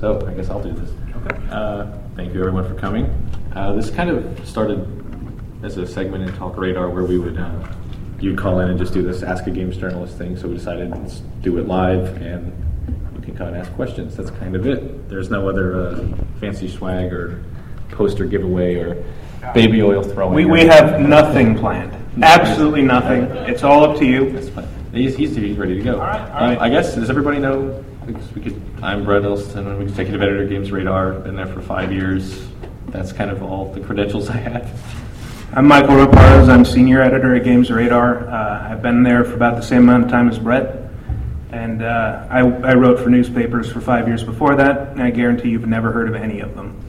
So I guess I'll do this. Okay. Thank you everyone for coming. This kind of started as a segment in Talk Radar where we would you'd call in and just do this Ask a Games Journalist thing. So we decided let's do it live and you can come and ask questions. That's kind of it. There's no other fancy swag or poster giveaway or baby oil throwing. We have nothing planned. Absolutely nothing. It's all up to you. That's fine. He's ready to go. All right. I guess, does everybody know? I'm Brett Elston. I'm executive editor of Games Radar. Been there for 5 years. That's kind of all the credentials I have. I'm Michael Raparez. I'm senior editor at Games Radar. I've been there for about the same amount of time as Brett. And I wrote for newspapers for 5 years before that, and I guarantee you've never heard of any of them.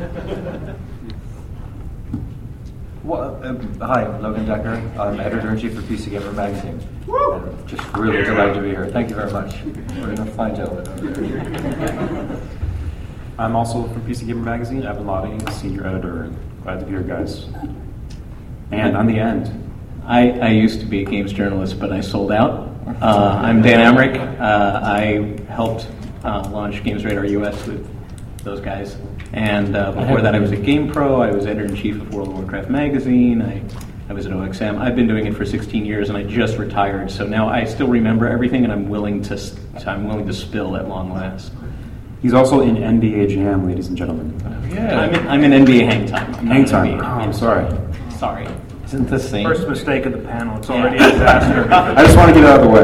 Well, hi, I'm Logan Decker. I'm editor-in-chief of PC Gamer Magazine. And just really delighted to be here. Thank you very much. We're a fine gentleman. I'm also from PC Gamer Magazine. Evan Lottie, senior editor, and glad to be here, guys. And on the end, I used to be a games journalist, but I sold out. I'm Dan Emmerich. I helped launch Games Radar US with those guys. And before that, I was at GamePro. I was editor-in-chief of World of Warcraft magazine. I was at OXM. I've been doing it for 16 years, and I just retired. So now I still remember everything, and I'm willing to spill at long last. he's also in NBA Jam, ladies and gentlemen. Yeah, I'm in NBA Hang Time. Hang Time. I'm sorry. Sorry. Isn't this same? First mistake of the panel. It's already a disaster. I just want to get it out of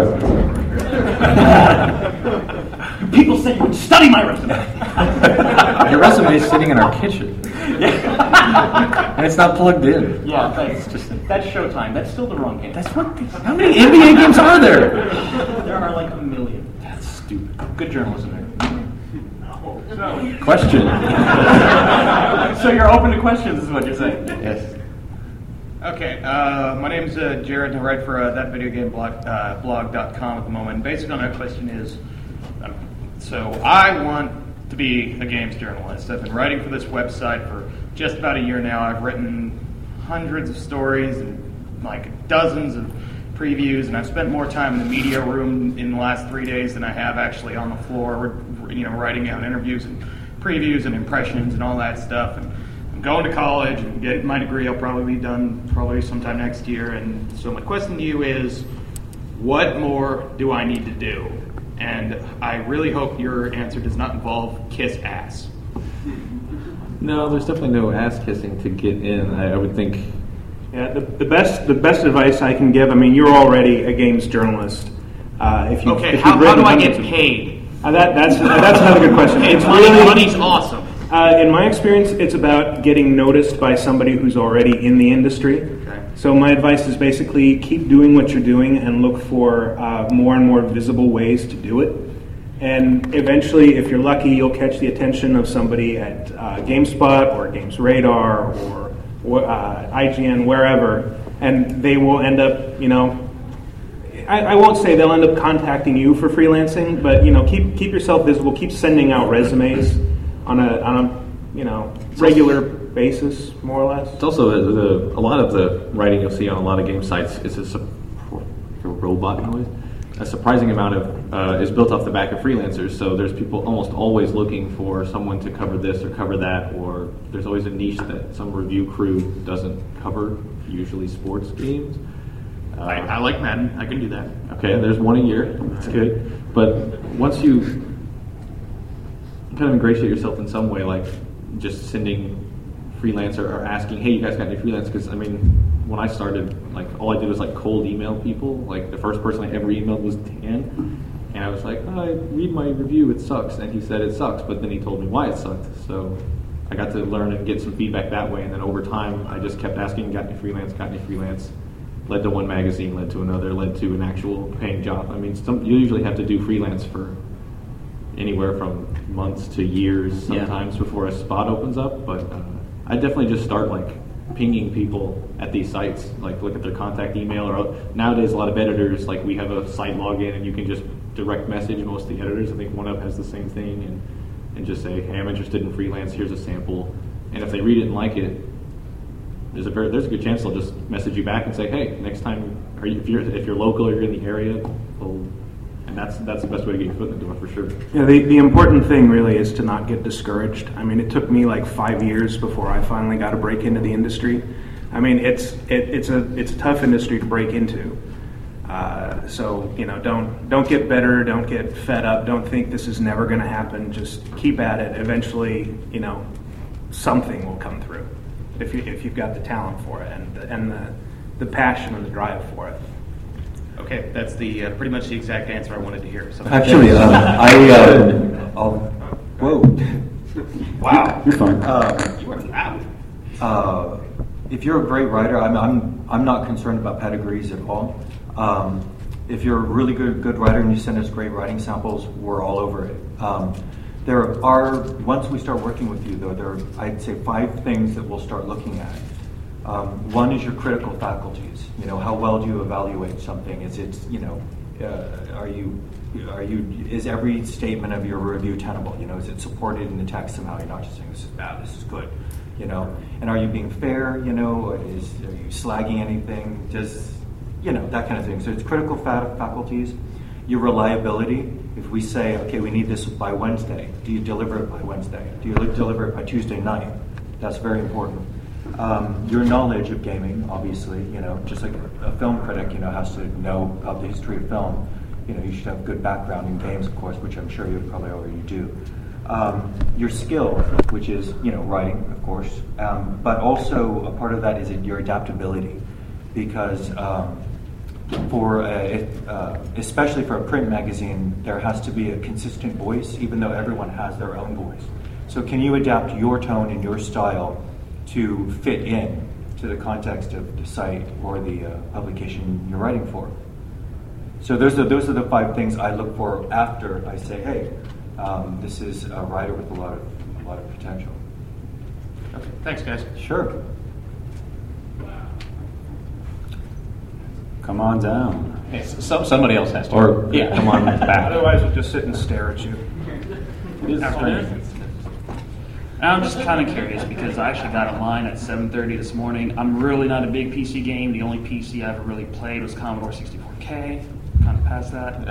the way. People said you would study my resume. Your resume is sitting in our kitchen. And it's not plugged in. Yeah, that's Showtime. That's still the wrong game. That's what. How many NBA games are there? There are like 1 million. That's stupid. Good journalism there. Question. So you're open to questions, is what you're saying? Yes. Okay, my name's Jared, and I write for thatvideogameblog.com at the moment. Basically, my question is, so I want to be a games journalist. I've been writing for this website for just about a year now. I've written hundreds of stories and like dozens of previews, and I've spent more time in the media room in the last 3 days than I have actually on the floor, writing out interviews and previews and impressions and all that stuff. And I'm going to college and getting my degree. I'll probably be done sometime next year. And so my question to you is, what more do I need to do? And I really hope your answer does not involve kiss ass. No, there's definitely no ass kissing to get in. I would think. Yeah, the best advice I can give. I mean, you're already a games journalist. How do I get paid? That's another good question. It's money's awesome. In my experience, it's about getting noticed by somebody who's already in the industry. Okay. So my advice is basically keep doing what you're doing and look for more and more visible ways to do it. And eventually, if you're lucky, you'll catch the attention of somebody at GameSpot or Games Radar or IGN, wherever, and they will end up, I won't say they'll end up contacting you for freelancing, but keep yourself visible. Keep sending out resumes on a regular basis, more or less. It's also a lot of the writing you'll see on a lot of game sites is a robot noise. A surprising amount of is built off the back of freelancers. So there's people almost always looking for someone to cover this or cover that, or there's always a niche that some review crew doesn't cover. Usually sports games. I like Madden. I can do that. Okay, there's one a year. That's good. But once you kind of ingratiate yourself in some way, like just sending freelancer or asking, hey, you guys got any freelance? Because, when I started, all I did was, cold email people. The first person I ever emailed was Dan. And I was like, I read my review, it sucks. And he said it sucks, but then he told me why it sucked. So I got to learn and get some feedback that way. And then over time, I just kept asking, got any freelance? Led to one magazine, led to another, led to an actual paying job. You usually have to do freelance for anywhere from months to years sometimes before a spot opens up. But I definitely just start pinging people at these sites, look at their contact email. Or nowadays, a lot of editors, we have a site login and you can just direct message most of the editors. I think OneUp has the same thing, and just say, hey, I'm interested in freelance. Here's a sample. And if they read it and like it, there's a good chance they'll just message you back and say, hey, next time, if you're local or you're in the area, we'll And that's the best way to get your foot in the door for sure. Yeah, the important thing really is to not get discouraged. I mean, it took me like 5 years before I finally got a break into the industry. I mean, it's a tough industry to break into. So don't get bitter, don't get fed up, don't think this is never going to happen. Just keep at it. Eventually, something will come through if you've got the talent for it and the passion and the drive for it. Okay, that's the pretty much the exact answer I wanted to hear. So Actually, whoa. wow, You're fine. you are loud. If you're a great writer, I'm not concerned about pedigrees at all. If you're a really good writer and you send us great writing samples, we're all over it. There are, once we start working with you though, there are, I'd say, 5 things that we'll start looking at. One is your critical faculties. How well do you evaluate something? Is it, is every statement of your review tenable? Is it supported in the text somehow? You're not just saying this is bad, this is good. And are you being fair? Are you slagging anything? That kind of thing. So it's critical faculties. Your reliability. If we say, okay, we need this by Wednesday, do you deliver it by Wednesday? Do you deliver it by Tuesday night? That's very important. Your knowledge of gaming, obviously, just like a film critic, has to know about the history of film. You should have good background in games, of course, which I'm sure you probably already do. Your skill, which is, writing, of course, but also a part of that is your adaptability, because especially for a print magazine, there has to be a consistent voice, even though everyone has their own voice. So can you adapt your tone and your style to fit in to the context of the site or the publication you're writing for? So those are the 5 things I look for after I say, hey, this is a writer with a lot of potential. Okay, thanks, guys. Sure. Come on down. Okay, so somebody else has to. Or yeah, come on back. Otherwise, we'll just sit and stare at you. Afternoon. I'm just kind of curious because I actually got online at 7:30 this morning. I'm really not a big PC game. The only PC I ever really played was Commodore 64K. Kind of past that.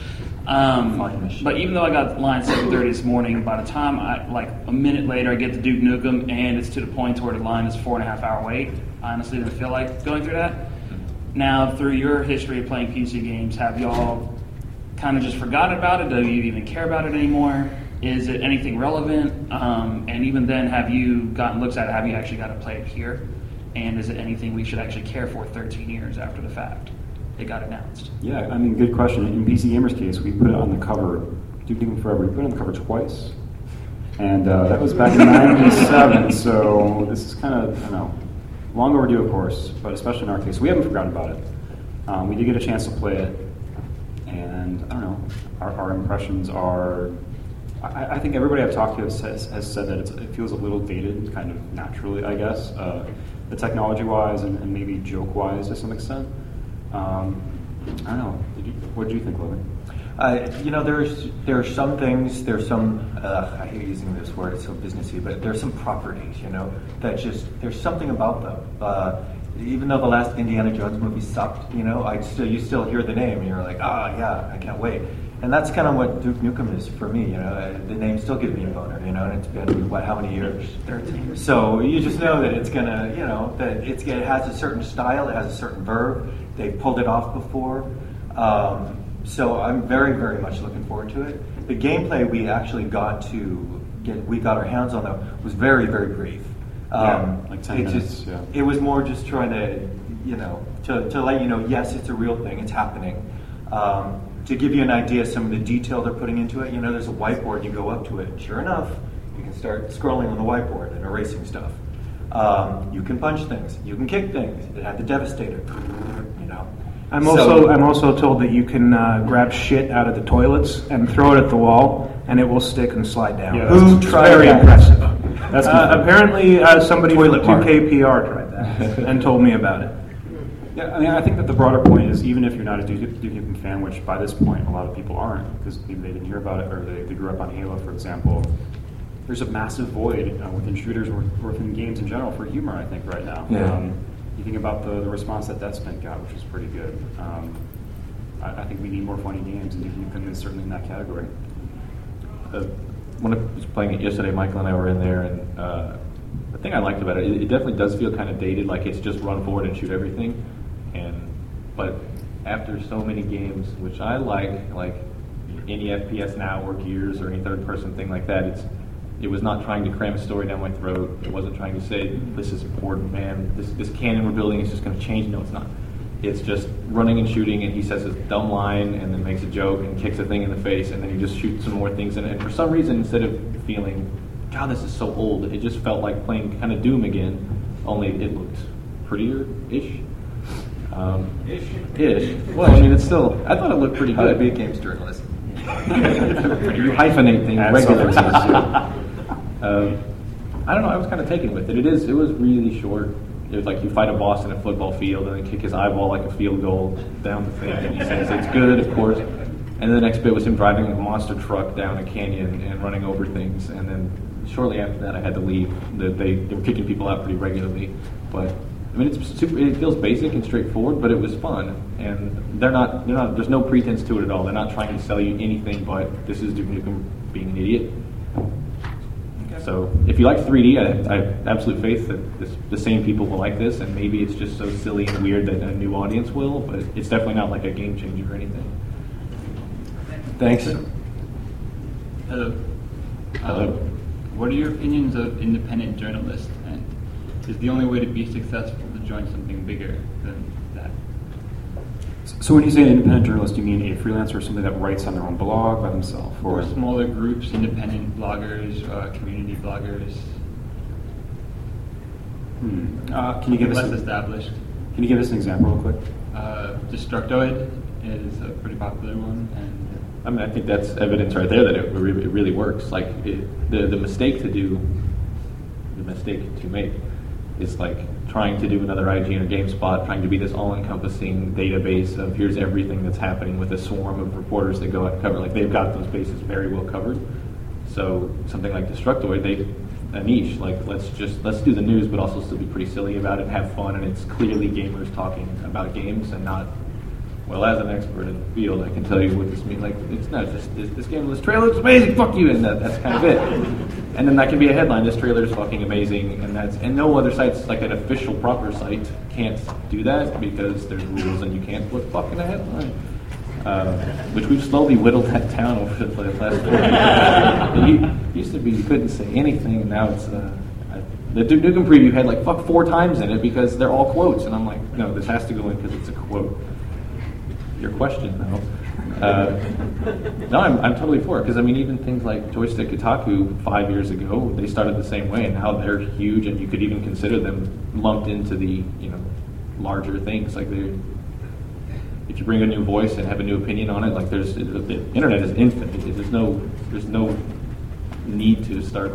But even though I got online at 7:30 this morning, by the time a minute later, I get to Duke Nukem, and it's to the point where the line is 4.5 hour wait. I honestly didn't feel like going through that. Now, through your history of playing PC games, have y'all kind of just forgotten about it? Do you even care about it anymore? Is it anything relevant? And even then, have you gotten looks at it? Have you actually got to play it here? And is it anything we should actually care for 13 years after the fact? It got announced. Yeah, good question. In PC Gamer's case, we put it on the cover, Duke Nukem Forever, we put it on the cover twice. And that was back in 97, so this is kind of, long overdue, of course, but especially in our case, we haven't forgotten about it. We did get a chance to play it, and I don't know, our impressions are, I think everybody I've talked to has said that it feels a little dated, kind of naturally, I guess, the technology-wise and maybe joke-wise to some extent. I don't know. What did you think, Logan? There are some things, there's some, I hate using this word, it's so businessy, but there's some properties, that just, there's something about them. Even though the last Indiana Jones movie sucked, you still hear the name and you're like, yeah, I can't wait. And that's kind of what Duke Nukem is for me, the name still gives me a boner, and it's been, how many years? 13 years. So you just know that it's gonna, that it has a certain style, it has a certain verve, they've pulled it off before. So I'm very, very much looking forward to it. The gameplay we actually got our hands on though was very, very brief. Like 10 minutes. It was more just trying to, to let you know, yes, it's a real thing, it's happening. To give you an idea of some of the detail they're putting into it, there's a whiteboard, you go up to it, and sure enough, you can start scrolling on the whiteboard and erasing stuff. You can punch things, you can kick things. It had the Devastator, I'm also told that you can grab shit out of the toilets and throw it at the wall, and it will stick and slide down. Yeah, Who tried very that? Impressive. That's apparently somebody from Toilet Mart. 2KPR tried that and told me about it. Yeah, I think that the broader point is, even if you're not a Duke Nukem fan, which by this point a lot of people aren't, because maybe they didn't hear about it or they grew up on Halo, for example, there's a massive void within shooters or within games in general for humor, I think, right now. Yeah. You think about the response that Deathspin got, which was pretty good. I think we need more funny games, and Duke Nukem is certainly in that category. When I was playing it yesterday, Michael and I were in there, and the thing I liked about it, it definitely does feel kind of dated, like it's just run forward and shoot everything. But after so many games, which I like any FPS now or Gears or any third-person thing like that, it was not trying to cram a story down my throat. It wasn't trying to say, this is important, man. This cannon we're building is just going to change. No, it's not. It's just running and shooting, and he says a dumb line and then makes a joke and kicks a thing in the face, and then he just shoots some more things in it. And for some reason, instead of feeling, God, this is so old, it just felt like playing kind of Doom again, only it looked prettier-ish. Ish. Well, I mean, it's still, I thought it looked pretty How to good. be a games journalist. You hyphenate things regularly. I don't know, I was kind of taken with it. It was really short. It was like you fight a boss in a football field and then kick his eyeball like a field goal down the thing. And he says it's good, of course. And then the next bit was him driving a monster truck down a canyon and running over things. And then shortly after that, I had to leave. They were kicking people out pretty regularly. But I mean, it feels basic and straightforward, but it was fun. And they're not. There's no pretense to it at all. They're not trying to sell you anything but this is Duke Nukem being an idiot. So if you like 3D, I have absolute faith that the same people will like this, and maybe it's just so silly and weird that a new audience will, but it's definitely not like a game changer or anything. Thanks. Hello. Hello. What are your opinions of independent journalists? And is the only way to be successful to join something bigger than that? So when you say an independent journalist, do you mean a freelancer or somebody that writes on their own blog by themselves? Or smaller groups, independent bloggers, community bloggers? Can you give us less established? Can you give us an example real quick? Destructoid is a pretty popular one, and I mean, I think that's evidence right there that it really works. Like the mistake to make is like trying to do another IGN or GameSpot, trying to be this all-encompassing database of here's everything that's happening with a swarm of reporters that go out and cover. Like they've got those bases very well covered. So something like Destructoid, a niche. Like let's do the news, but also still be pretty silly about it, and have fun, and it's clearly gamers talking about games and not. Well, as an expert in the field, I can tell you what this means. Like, it's not just this game, this trailer looks amazing, fuck you, and that's kind of it. And then that can be a headline, this trailer is fucking amazing, and no other sites, like an official proper site, can't do that because there's rules and you can't put fuck in a headline. Which we've slowly whittled that down over the last 4 years. It used to be you couldn't say anything, and now it's the Duke Nukem preview had like fuck 4 times in it because they're all quotes, and I'm like, no, this has to go in because it's a quote. Your question, though. No, I'm totally for it, because I mean, even things like Joystick Kotaku 5 years ago, they started the same way, and now they're huge, and you could even consider them lumped into the larger things. Like if you bring a new voice and have a new opinion on it, like the internet is infinite. There's no need to start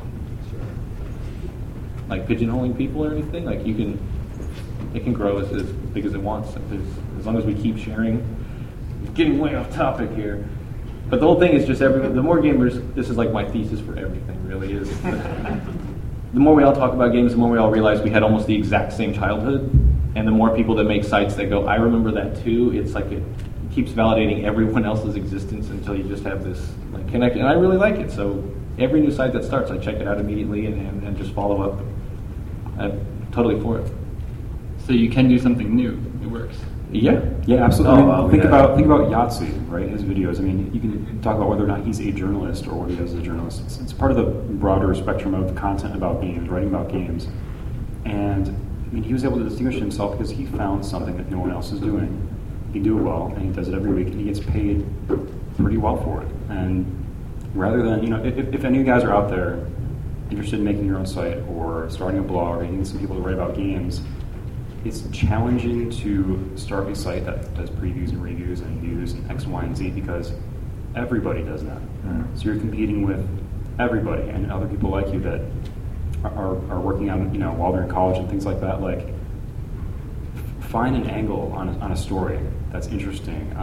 like pigeonholing people or anything. Like it can grow as big as it wants. As long as we keep sharing. Getting way off topic here. But the whole thing is just the more gamers, this is like my thesis for everything really is. The more we all talk about games, the more we all realize we had almost the exact same childhood. And the more people that make sites that go, I remember that too, it's like it keeps validating everyone else's existence until you just have this like connect. And I really like it. So every new site that starts, I check it out immediately and just follow up. I'm totally for it. So you can do something new. It works. Yeah, absolutely. Think about Yahtzee, right? His videos. I mean, you can talk about whether or not he's a journalist or what he does as a journalist. It's part of the broader spectrum of content about games, writing about games. And I mean, he was able to distinguish himself because he found something that no one else is doing. He can do it well, and he does it every week, and he gets paid pretty well for it. And rather than, if any of you guys are out there interested in making your own site or starting a blog or getting some people to write about games, it's challenging to start a site that does previews and reviews and views and X, Y, and Z because everybody does that. Mm-hmm. So you're competing with everybody and other people like you that are working on, while they're in college and things like that. Like, find an angle on a story that's interesting.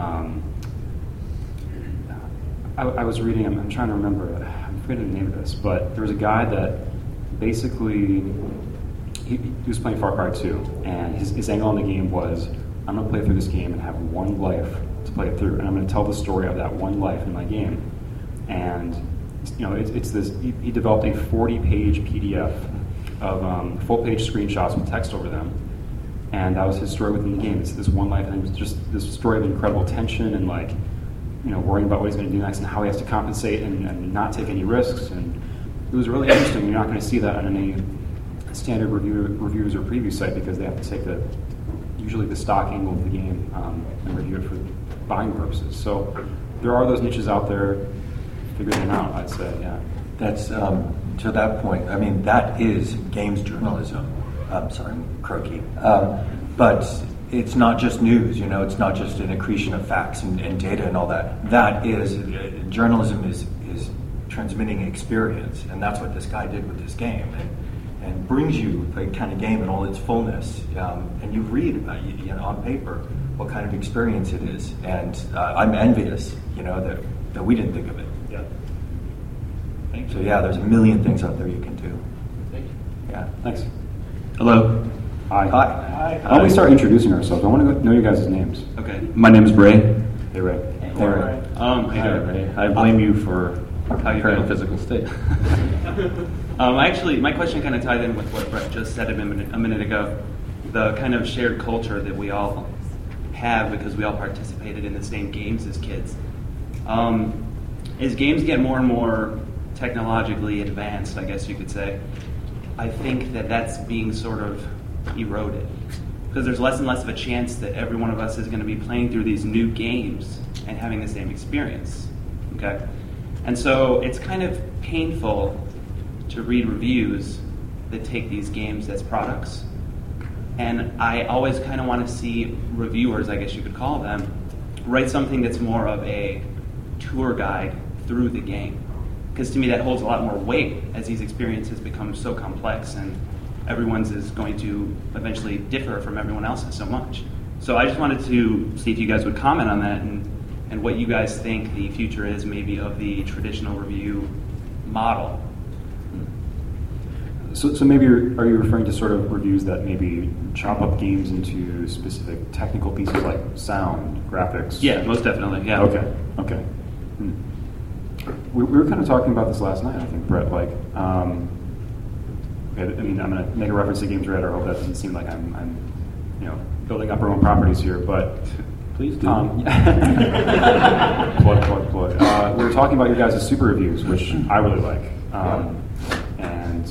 I was reading, I'm trying to remember, I'm forgetting the name of this, but there was a guy that basically, he was playing Far Cry 2, and his angle on the game was, I'm going to play through this game and have one life to play it through, and I'm going to tell the story of that one life in my game. And it's this. He developed a 40-page PDF of full-page screenshots with text over them, and that was his story within the game. It's this one life, and it was just this story of incredible tension and worrying about what he's going to do next and how he has to compensate and not take any risks. And it was really interesting. You're not going to see that on any standard reviews or preview site because they have to take usually the stock angle of the game and review it for buying purposes. So there are those niches out there. Figure them out, I'd say. Yeah. That's to that point. I mean, that is games journalism. Sorry, I'm croaky. But it's not just news. It's not just an accretion of facts and data and all that. That is journalism is transmitting experience, and that's what this guy did with this game, and brings you the kind of game in all its fullness. And you read about on paper what kind of experience it is, and I'm envious, that we didn't think of it. Yeah. Thank you. So yeah, there's a million things out there you can do. Thank you. Yeah. Thanks. Hello. Hi. Hi. Why don't we start introducing ourselves? I want to know you guys' names. Okay. My name is Ray. Hey, Ray. Hey, Ray. Hi, Ray. I blame you for how your current physical state. Actually, my question kind of tied in with what Brett just said a minute ago. The kind of shared culture that we all have because we all participated in the same games as kids. As games get more and more technologically advanced, I guess you could say, I think that that's being sort of eroded. Because there's less and less of a chance that every one of us is going to be playing through these new games and having the same experience. Okay? And so it's kind of painful to read reviews that take these games as products. And I always kind of want to see reviewers, I guess you could call them, write something that's more of a tour guide through the game. Because to me that holds a lot more weight as these experiences become so complex and everyone's is going to eventually differ from everyone else's so much. So I just wanted to see if you guys would comment on that and what you guys think the future is maybe of the traditional review model. So maybe are you referring to sort of reviews that maybe chop up games into specific technical pieces like sound, graphics? Yeah, most definitely, yeah. Okay. We were kind of talking about this last night, I think, Brett. I'm going to make a reference to Games Radar. I hope that doesn't seem like I'm building up our own properties here, but Please do. plug. We were talking about your guys' super reviews, which I really like. And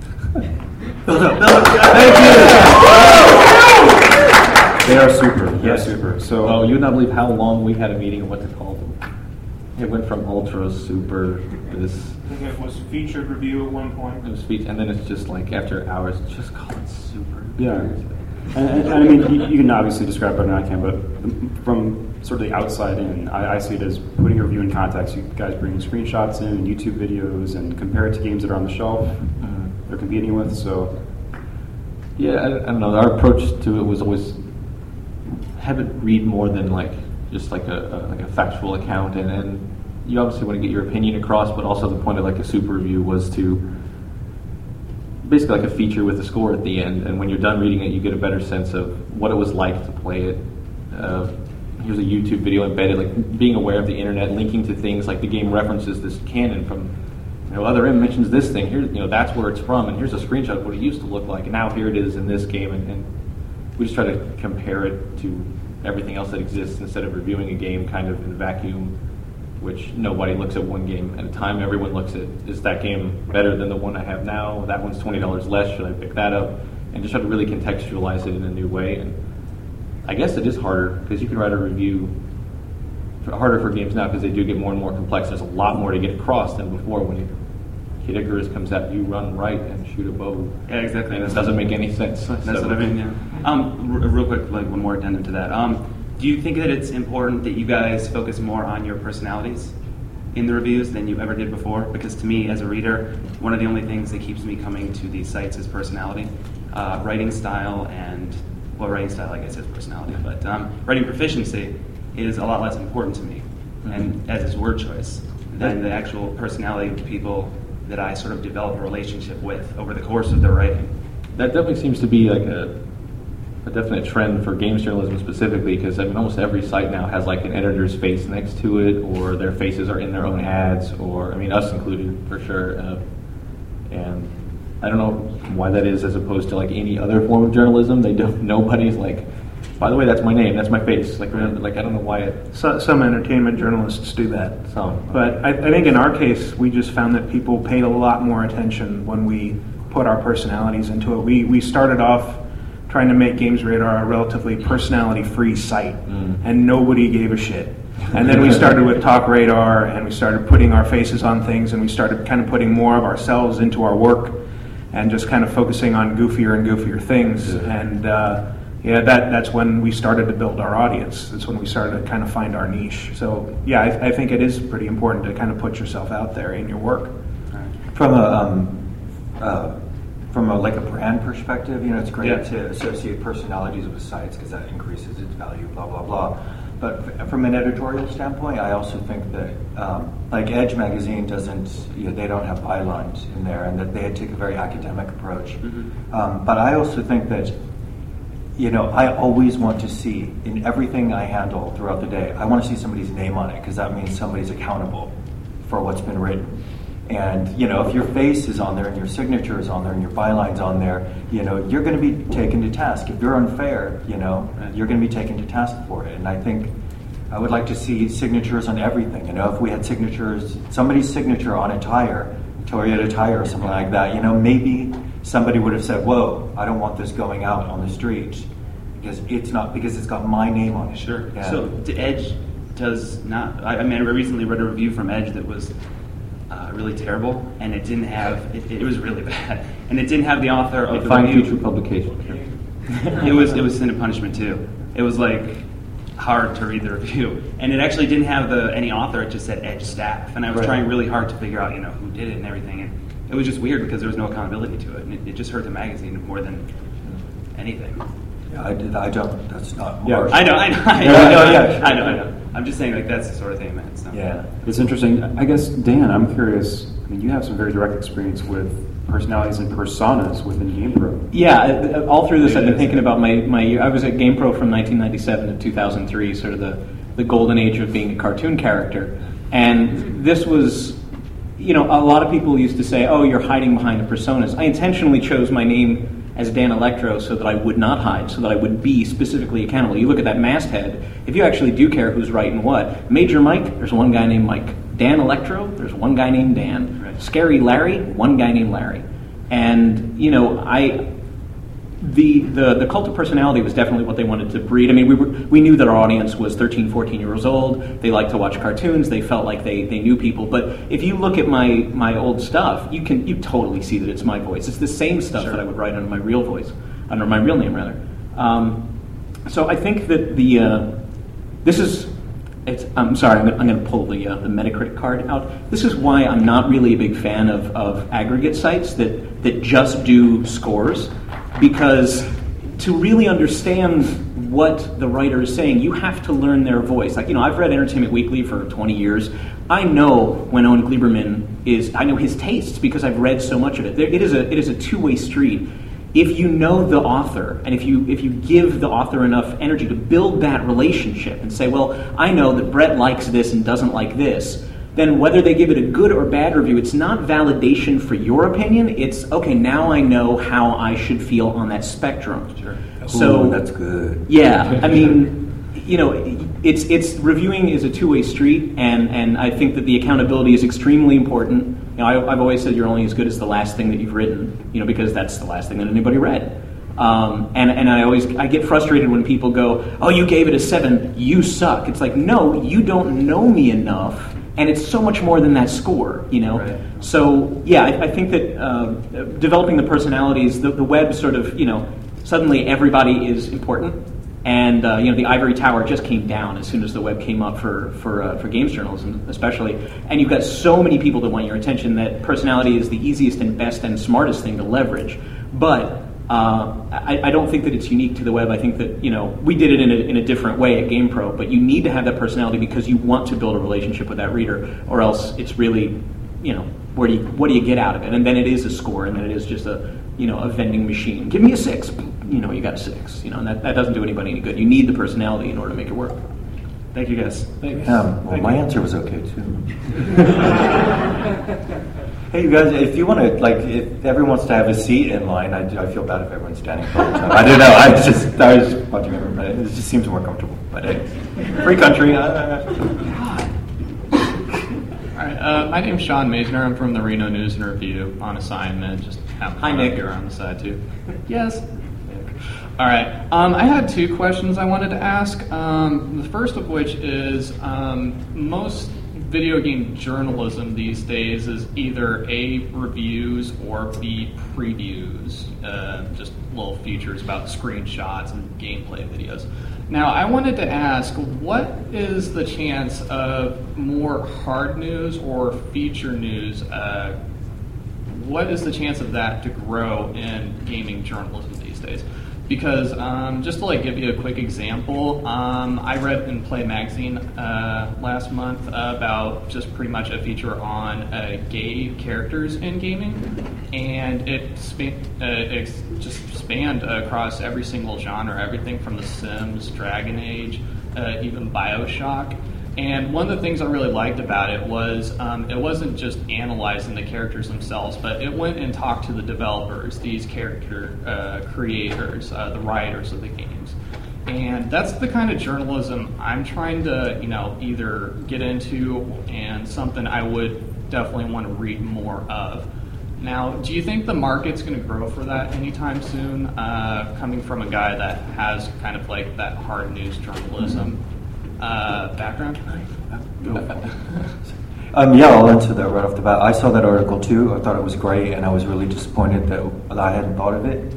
they are super. They're super. So, well, you would not believe how long we had a meeting of what to call them. It went from ultra, super, this. I think it was featured review at one point. It was and then it's just like after hours, just call it super. yeah. And I mean, you can obviously describe it better than I can, but from sort of the outside in, I see it as putting a review in context. You guys bring screenshots in and YouTube videos and compare it to games that are on the shelf they're competing with. So, yeah, I don't know. Our approach to it was always have it read more than just like a factual account, and you obviously want to get your opinion across, but also the point of like a super review was to basically like a feature with a score at the end, and when you're done reading it, you get a better sense of what it was like to play it. Here's a YouTube video embedded, like being aware of the internet, linking to things like the game references this canon from, other M mentions this thing. Here, that's where it's from, and here's a screenshot of what it used to look like, and now here it is in this game, and we just try to compare it to everything else that exists instead of reviewing a game kind of in vacuum, which nobody looks at one game at a time. Everyone looks at, is that game better than the one I have now? That one's $20 less. Should I pick that up? And just try to really contextualize it in a new way. And I guess it is harder because you can write a review harder for games now because they do get more and more complex. There's a lot more to get across than before when Kid Icarus comes out, you run right and shoot a bow. Yeah, exactly. And it doesn't make any sense. That's what I mean, yeah. Real quick, one more addendum to that. Do you think that it's important that you guys focus more on your personalities in the reviews than you ever did before? Because to me, as a reader, one of the only things that keeps me coming to these sites is personality. Writing style, I guess, is personality, but writing proficiency is a lot less important to me, and as is word choice, than the actual personality of the people that I sort of develop a relationship with over the course of their writing. That definitely seems to be like a definite trend for games journalism specifically, because I mean almost every site now has like an editor's face next to it, or their faces are in their own ads, or I mean us included for sure. And I don't know why that is, as opposed to like any other form of journalism. Nobody's like, by the way, that's my name, that's my face. Like I don't know why it. Some entertainment journalists do that. Some, but I think in our case, we just found that people paid a lot more attention when we put our personalities into it. We started off trying to make Games Radar a relatively personality-free site, and nobody gave a shit. And then we started with Talk Radar, and we started putting our faces on things, and we started kind of putting more of ourselves into our work, and just kind of focusing on goofier and goofier things. And that's when we started to build our audience. That's when we started to kind of find our niche. So yeah, I think it is pretty important to kind of put yourself out there in your work. From a brand perspective, it's great to associate personalities with sites because that increases its value, blah, blah, blah. But from an editorial standpoint, I also think that Edge magazine doesn't, they don't have bylines in there, and that they take a very academic approach. But I also think that, I always want to see in everything I handle throughout the day, I want to see somebody's name on it, because that means somebody's accountable for what's been written. And, if your face is on there and your signature is on there and your byline's on there, you're going to be taken to task. If you're unfair, you're going to be taken to task for it. And I think I would like to see signatures on everything. If we had signatures, somebody's signature on a tire, Toyota tire or something like that, maybe somebody would have said, whoa, I don't want this going out on the street because it's got my name on it. Sure. Yeah. So the Edge does not, I recently read a review from Edge that was really terrible, and it didn't have, it was really bad, and it didn't have the author of the review. Future publication. It was Sin and Punishment too. It was hard to read the review, and it actually didn't have any author. It just said Edge staff, and I was trying really hard to figure out who did it and everything, and it was just weird because there was no accountability to it, and it just hurt the magazine more than anything. Yeah, I don't. That's not. Yeah, I know. I'm just saying, that's the sort of thing I meant. So. Yeah, it's interesting. I guess, Dan, I'm curious. I mean, you have some very direct experience with personalities and personas within GamePro. Yeah, all through this, I've been thinking about my I was at GamePro from 1997 to 2003, sort of the golden age of being a cartoon character, and this was. A lot of people used to say, "Oh, you're hiding behind the personas." I intentionally chose my name as Dan Electro so that I would not hide, so that I would be specifically accountable. You look at that masthead, if you actually do care who's writing what, Major Mike, there's one guy named Mike. Dan Electro, there's one guy named Dan. Right. Scary Larry, one guy named Larry. And, the cult of personality was definitely what they wanted to breed. I mean, we knew that our audience was 13, 14 years old. They liked to watch cartoons. They felt like they knew people. But if you look at my old stuff, you totally see that it's my voice. It's the same stuff that I would write under my real voice, under my real name rather. So I think that I'm sorry, I'm going to pull the Metacritic card out. This is why I'm not really a big fan of aggregate sites that just do scores, because to really understand what the writer is saying, you have to learn their voice. I've read Entertainment Weekly for 20 years. I know when Owen Gleiberman I know his tastes because I've read so much of it. It is a two-way street. If you know the author, and if you give the author enough energy to build that relationship and say, well, I know that Brett likes this and doesn't like this, then whether they give it a good or bad review, it's not validation for your opinion. It's, okay, now I know how I should feel on that spectrum. Sure. So that's good. Yeah, I mean, it's reviewing is a two-way street, and I think that the accountability is extremely important. I've always said you're only as good as the last thing that you've written, because that's the last thing that anybody read. And I get frustrated when people go, oh, you gave it a 7, you suck. It's like, no, you don't know me enough, and it's so much more than that score, Right. So, yeah, I think that developing the personalities, the web sort of, suddenly everybody is important. And the ivory tower just came down as soon as the web came up for games journalism, especially. And you've got so many people that want your attention that personality is the easiest and best and smartest thing to leverage. But I don't think that it's unique to the web. I think that we did it in a different way at GamePro. But you need to have that personality because you want to build a relationship with that reader, or else it's really what do you get out of it? And then it is a score, and then it is just a vending machine. Give me a 6. you got a 6. And that doesn't do anybody any good. You need the personality in order to make it work. Thank you, guys. Thanks. Well, my answer was okay too. Hey, you guys, if you want to, if everyone wants to have a seat in line, I feel bad if everyone's standing for the time. I don't know. I was just watching everybody. It just seems more comfortable. But hey, free country. All right, my name's Sean Masner. I'm from the Reno News and Review on assignment. Just Hi, Nick. Here on the side too. Yes. All right. I had 2 questions I wanted to ask. The first of which is most video game journalism these days is either A, reviews, or B, previews, just little features about screenshots and gameplay videos. Now, I wanted to ask, what is the chance of more hard news or feature news? What is the chance of that to grow in gaming journalism these days? Because just to give you a quick example, I read in Play Magazine last month about just pretty much a feature on gay characters in gaming, and it just spanned across every single genre, everything from The Sims, Dragon Age, even BioShock. And one of the things I really liked about it was it wasn't just analyzing the characters themselves, but it went and talked to the developers, these character creators, the writers of the games. And that's the kind of journalism I'm trying to, either get into, and something I would definitely want to read more of. Now, do you think the market's going to grow for that anytime soon, coming from a guy that has kind of that hard news journalism background? Yeah, I'll answer that right off the bat. I saw that article too. I thought it was great, and I was really disappointed that I hadn't thought of it.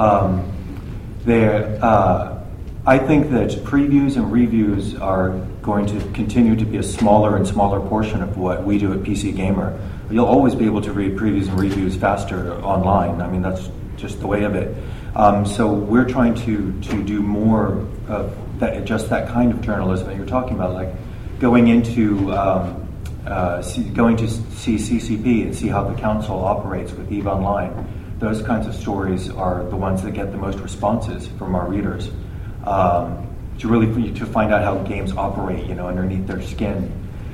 I think that previews and reviews are going to continue to be a smaller and smaller portion of what we do at PC Gamer. You'll always be able to read previews and reviews faster online. I mean, that's just the way of it. So we're trying to do more of that, just that kind of journalism that you're talking about, like going into going to see CCP and see how the council operates with EVE Online. Those kinds of stories are the ones that get the most responses from our readers. To find out how games operate, underneath their skin.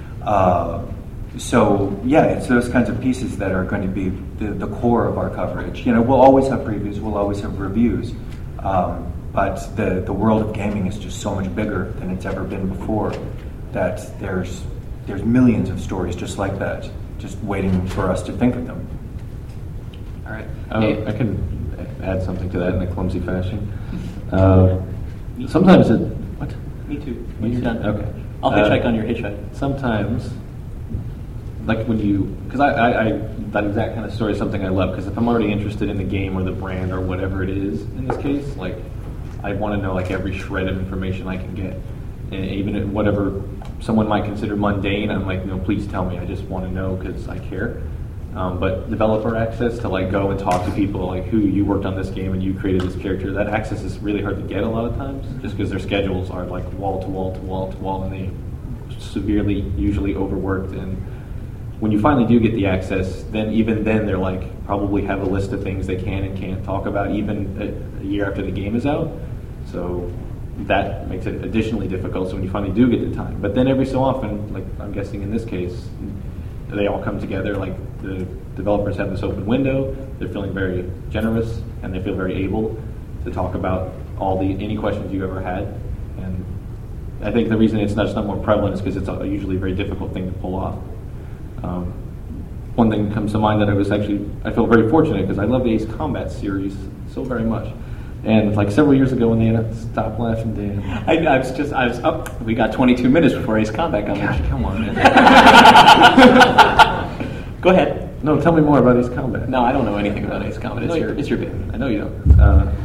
So yeah, it's those kinds of pieces that are going to be the core of our coverage. We'll always have previews, we'll always have reviews, but the world of gaming is just so much bigger than it's ever been before. That there's millions of stories just like that, just waiting for us to think of them. All right, I can add something to that in a clumsy fashion. Sometimes it. What? Me too. When you're done. Okay. I'll hitchhike on your hitchhike. Sometimes, like when you, because I that exact kind of story is something I love, because if I'm already interested in the game or the brand or whatever it is in this case, like I want to know every shred of information I can get, and even if whatever someone might consider mundane, I'm like, please tell me. I just want to know because I care. But developer access to go and talk to people who you worked on this game and you created this character, that access is really hard to get a lot of times, just because their schedules are wall to wall to wall to wall, and they severely usually overworked. And when you finally do get the access, then they're probably have a list of things they can and can't talk about even a year after the game is out. So that makes it additionally difficult. So when you finally do get the time, but then every so often, I'm guessing in this case, they all come together. The developers have this open window. They're feeling very generous, and they feel very able to talk about any questions you've ever had. And I think the reason it's not more prevalent is because it's usually a very difficult thing to pull off. One thing that comes to mind that I feel very fortunate, because I love the Ace Combat series so very much. And several years ago when they had Stop Laughing, Dan. I was up. We got 22 minutes before Ace Combat comes. Gosh, come on, man. Go ahead. No, tell me more about Ace Combat. No, I don't know anything about Ace Combat. It's your band. I know you don't.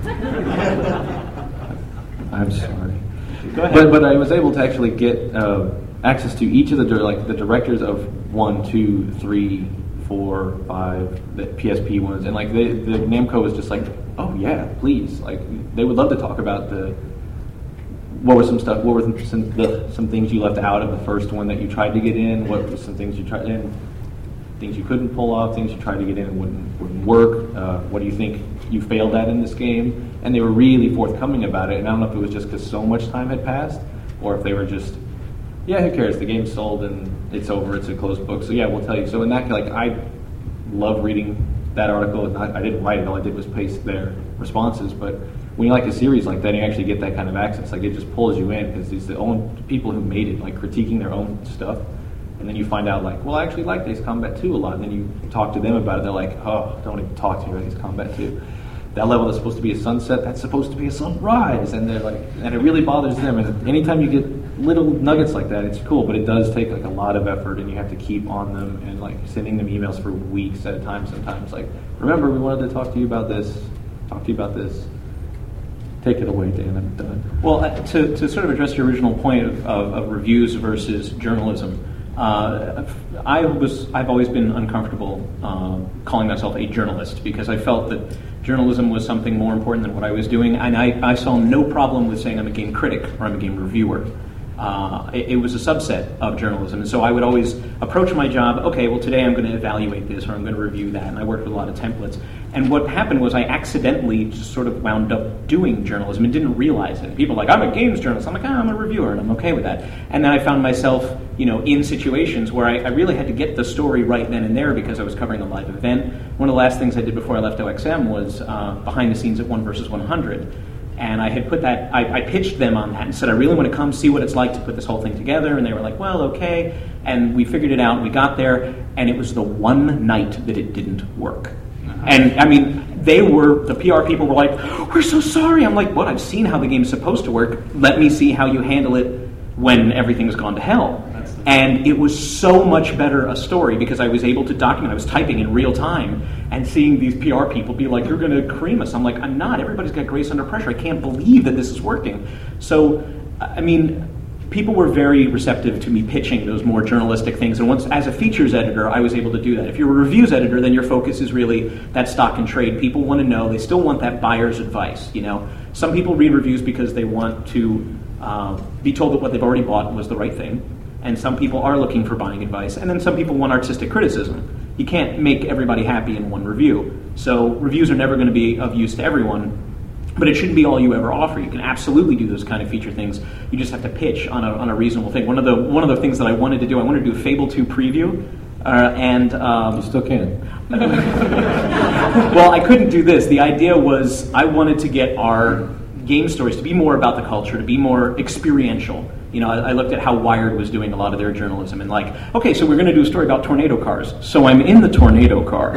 I'm sorry. Go ahead. But I was able to actually get access to each of the directors of 1, 2, 3, 4, 5, the PSP ones, and the Namco was just oh yeah, please. They would love to talk about what were some things you left out of the first one that you tried to get in, what were some things you tried in. things you couldn't pull off, things you tried to get in and wouldn't work. What do you think you failed at in this game? And they were really forthcoming about it. And I don't know if it was just because so much time had passed, or if they were just, yeah, who cares? The game's sold and it's over. It's a closed book. So yeah, we'll tell you. So in that, like, I love reading that article. I didn't write it. All I did was paste their responses. But when you like a series like that, you actually get that kind of access. Like, it just pulls you in because it's the own people who made it, like, critiquing their own stuff. And then you find out, like, well, I actually like Ace Combat 2 a lot. And then you talk to them about it. They're like, oh, don't even talk to me about Ace Combat 2. That level is supposed to be a sunset. That's supposed to be a sunrise. And they're like, and it really bothers them. And anytime you get little nuggets like that, it's cool. But it does take, like, a lot of effort, and you have to keep on them and, like, sending them emails for weeks at a time sometimes. Like, remember, we wanted to talk to you about this. Talk to you about this. Take it away, Dan. I'm done. Well, to sort of address your original point of reviews versus journalism, I've always been uncomfortable calling myself a journalist because I felt that journalism was something more important than what I was doing, and I saw no problem with saying I'm a game critic or I'm a game reviewer. It was a subset of journalism, and so I would always approach my job, okay, well, today I'm going to evaluate this or I'm going to review that, and I worked with a lot of templates. And what happened was I accidentally just sort of wound up doing journalism and didn't realize it. People were like, I'm a games journalist. I'm like, I'm a reviewer, and I'm okay with that. And then I found myself, in situations where I really had to get the story right then and there because I was covering a live event. One of the last things I did before I left OXM was behind the scenes at 1 vs. 100. And I had put that, I pitched them on that and said, I really want to come see what it's like to put this whole thing together. And they were like, well, okay. And we figured it out, and we got there, and it was the one night that it didn't work. And, I mean, the PR people were like, we're so sorry. I'm like, what? I've seen how the game's supposed to work. Let me see how you handle it when everything's gone to hell. And it was so much better a story because I was able to document. I was typing in real time and seeing these PR people be like, you're going to cream us. I'm like, I'm not. Everybody's got grace under pressure. I can't believe that this is working. So, I mean, people were very receptive to me pitching those more journalistic things. And once, as a features editor, I was able to do that. If you're a reviews editor, then your focus is really that stock and trade. People want to know. They still want that buyer's advice. Some people read reviews because they want to be told that what they've already bought was the right thing. And some people are looking for buying advice. And then some people want artistic criticism. You can't make everybody happy in one review. So reviews are never going to be of use to everyone. But it shouldn't be all you ever offer. You can absolutely do those kind of feature things. You just have to pitch on a reasonable thing. One of the things that I wanted to do, I wanted to do a Fable 2 preview, you still can. Well, I couldn't do this. The idea was I wanted to get our game stories to be more about the culture, to be more experiential. I looked at how Wired was doing a lot of their journalism and like, okay, so we're going to do a story about tornado cars. So I'm in the tornado car,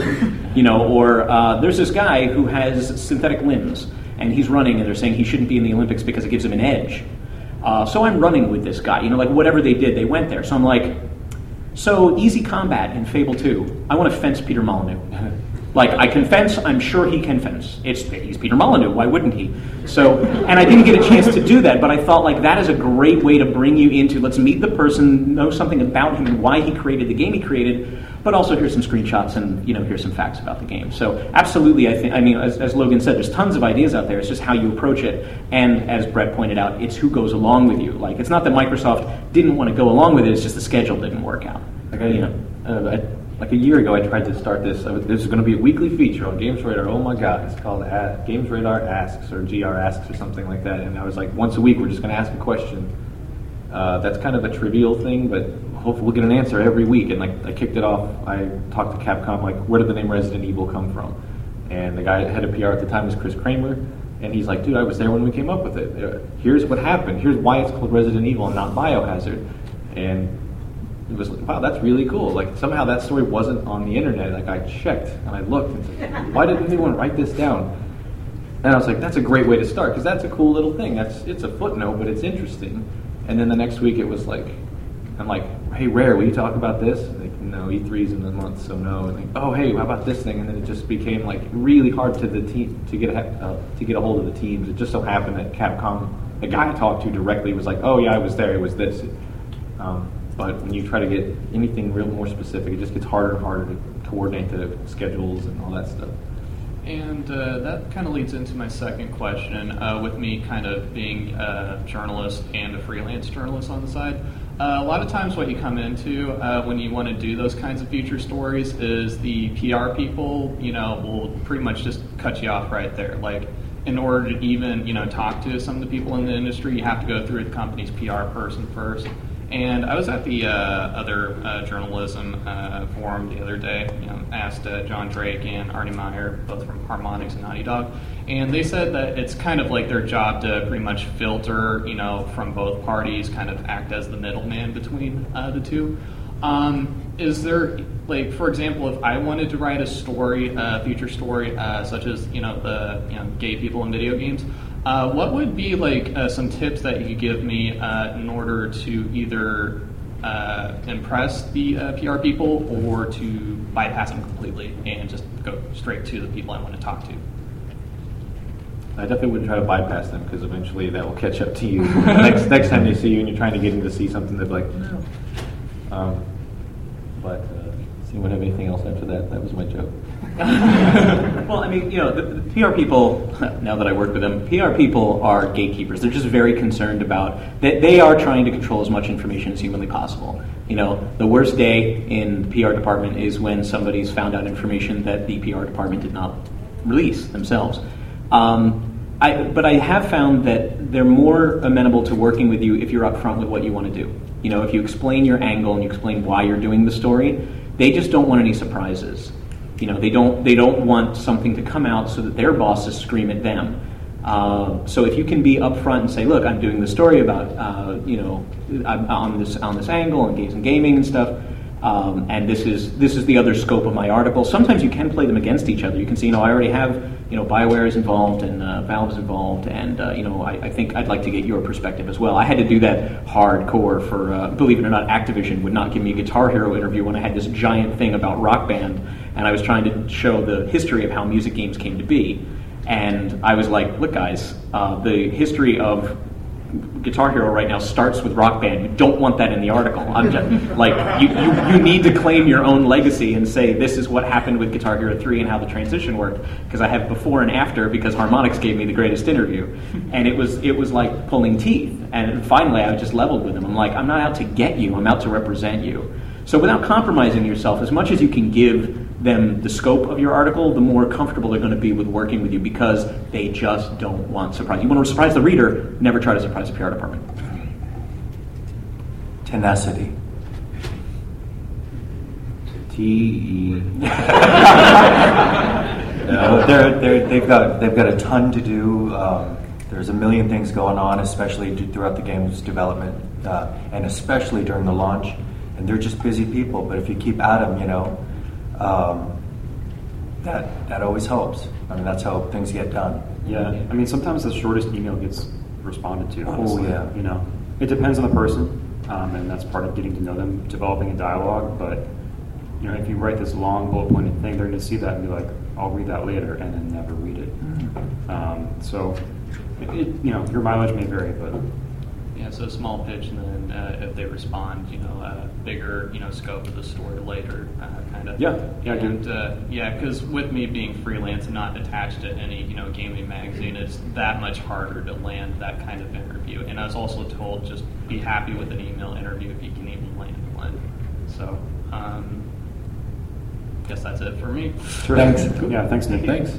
or there's this guy who has synthetic limbs and he's running and they're saying he shouldn't be in the Olympics because it gives him an edge. So I'm running with this guy, like whatever they did, they went there. So I'm like, so Easy Combat in Fable 2, I want to fence Peter Molyneux. Like, I can fence, I'm sure he can fence. He's Peter Molyneux, why wouldn't he? So, and I didn't get a chance to do that, but I thought, like, that is a great way to bring you into, let's meet the person, know something about him and why he created the game he created, but also here's some screenshots and, here's some facts about the game. So, absolutely, as Logan said, there's tons of ideas out there. It's just how you approach it. And as Brett pointed out, it's who goes along with you. Like, it's not that Microsoft didn't want to go along with it, it's just the schedule didn't work out. Like a year ago, I tried to start this. This is going to be a weekly feature on Games Radar. Oh my God, it's called Games Radar Asks or GR Asks or something like that. And I was like, once a week, we're just going to ask a question. That's kind of a trivial thing, but hopefully we'll get an answer every week. And like, I kicked it off. I talked to Capcom, like, where did the name Resident Evil come from? And the guy head of PR at the time was Chris Kramer. And he's like, dude, I was there when we came up with it. Here's what happened. Here's why it's called Resident Evil and not Biohazard. And it was like, wow, that's really cool. Like, somehow that story wasn't on the internet. Like, I checked and I looked and said, why didn't anyone write this down? And I was like, that's a great way to start because that's a cool little thing. It's a footnote, but it's interesting. And then the next week it was like, I'm like, hey, Rare, will you talk about this? Like, no, E3's in the month, so no. And like, oh, hey, how about this thing? And then it just became like really hard to the team to get a hold of the teams. It just so happened that Capcom, the guy I talked to directly, was like, oh yeah, I was there. It was this. But when you try to get anything real more specific, it just gets harder and harder to coordinate the schedules and all that stuff. And that kind of leads into my second question, with me kind of being a journalist and a freelance journalist on the side. A lot of times what you come into when you want to do those kinds of feature stories is the PR people, will pretty much just cut you off right there. Like, in order to even, talk to some of the people in the industry, you have to go through the company's PR person first. And I was at the other journalism forum the other day, asked John Drake and Arnie Meyer, both from Harmonix and Naughty Dog, and they said that it's kind of like their job to pretty much filter, from both parties, kind of act as the middleman between the two. Is there, like, for example, if I wanted to write a story, feature story, such as, the gay people in video games, what would be like some tips that you could give me in order to either impress the PR people or to bypass them completely and just go straight to the people I want to talk to? I definitely wouldn't try to bypass them because eventually that will catch up to you. next time they see you and you're trying to get them to see something, they'll be like, no. Does anyone have anything else after that? That was my joke. Well, I mean, the PR people, now that I work with them, PR people are gatekeepers. They're just very concerned about, they are trying to control as much information as humanly possible. The worst day in the PR department is when somebody's found out information that the PR department did not release themselves. But I have found that they're more amenable to working with you if you're upfront with what you want to do. If you explain your angle and you explain why you're doing the story, they just don't want any surprises. They don't want something to come out so that their bosses scream at them. So if you can be upfront and say, look, I'm doing the story about, I'm on this angle on gays and gaming and stuff, and this is the other scope of my article. Sometimes you can play them against each other. You can see, I already have, BioWare is involved and Valve is involved, and I think I'd like to get your perspective as well. I had to do that hardcore for, believe it or not, Activision would not give me a Guitar Hero interview when I had this giant thing about Rock Band, and I was trying to show the history of how music games came to be. And I was like, look guys, the history of Guitar Hero right now starts with Rock Band. You don't want that in the article. I'm just like, you need to claim your own legacy and say this is what happened with Guitar Hero 3 and how the transition worked, because I have before and after, because Harmonix gave me the greatest interview. And it was like pulling teeth. And finally I just leveled with them. I'm like, I'm not out to get you, I'm out to represent you. So without compromising yourself, as much as you can give them the scope of your article, the more comfortable they're going to be with working with you, because they just don't want surprise. You want to surprise the reader, never try to surprise the PR department. Tenacity. T-E. They've got a ton to do. There's a million things going on, especially throughout the game's development, and especially during the launch. And they're just busy people. But if you keep at them, that always helps. I mean, that's how things get done. Yeah, I mean, sometimes the shortest email gets responded to. Honestly. Oh yeah. It depends on the person, and that's part of getting to know them, developing a dialogue. But if you write this long bullet pointed thing, they're going to see that and be like, "I'll read that later," and then never read it. So, your mileage may vary, but. Yeah, so small pitch, and then if they respond, bigger, scope of the story later, kind of. Yeah, and because with me being freelance and not attached to any, gaming magazine, it's that much harder to land that kind of interview. And I was also told just be happy with an email interview if you can even land one. So, guess that's it for me. Sure. Thanks. Yeah, thanks, Nick. Thanks.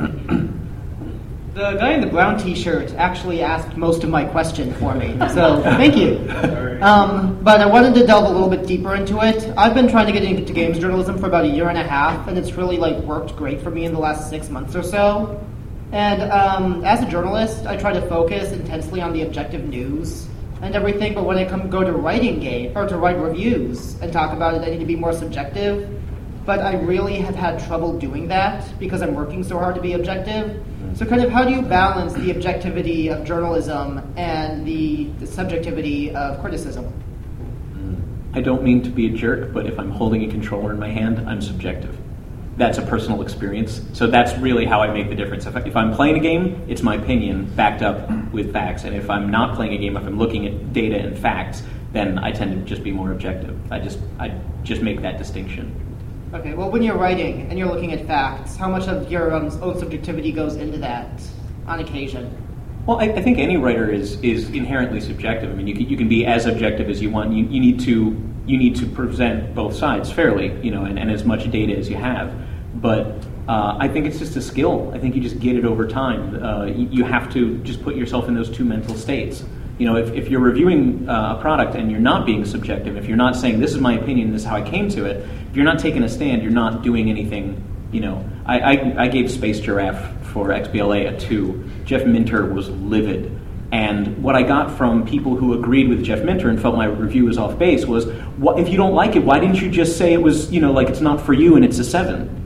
The guy in the brown t-shirt actually asked most of my question for me, so thank you. But I wanted to delve a little bit deeper into it. I've been trying to get into games journalism for about a year and a half, and it's really worked great for me in the last 6 months or so. And as a journalist, I try to focus intensely on the objective news and everything, but when I go to writing to write reviews and talk about it, I need to be more subjective. But I really have had trouble doing that because I'm working so hard to be objective. So kind of how do you balance the objectivity of journalism and the subjectivity of criticism? I don't mean to be a jerk, but if I'm holding a controller in my hand, I'm subjective. That's a personal experience. So that's really how I make the difference. If I'm playing a game, it's my opinion backed up with facts. And if I'm not playing a game, if I'm looking at data and facts, then I tend to just be more objective. I just make that distinction. Okay, well, when you're writing and you're looking at facts, how much of your own subjectivity goes into that on occasion? Well, I think any writer is inherently subjective. I mean, you can be as objective as you want. You need to present both sides fairly, and as much data as you have. But I think it's just a skill. I think you just get it over time. You have to just put yourself in those two mental states. If you're reviewing a product and you're not being subjective, if you're not saying this is my opinion, this is how I came to it, if you're not taking a stand, you're not doing anything. I gave Space Giraffe for XBLA a 2. Jeff Minter was livid. And what I got from people who agreed with Jeff Minter and felt my review was off base was, if you don't like it, why didn't you just say it was, like it's not for you and it's a 7?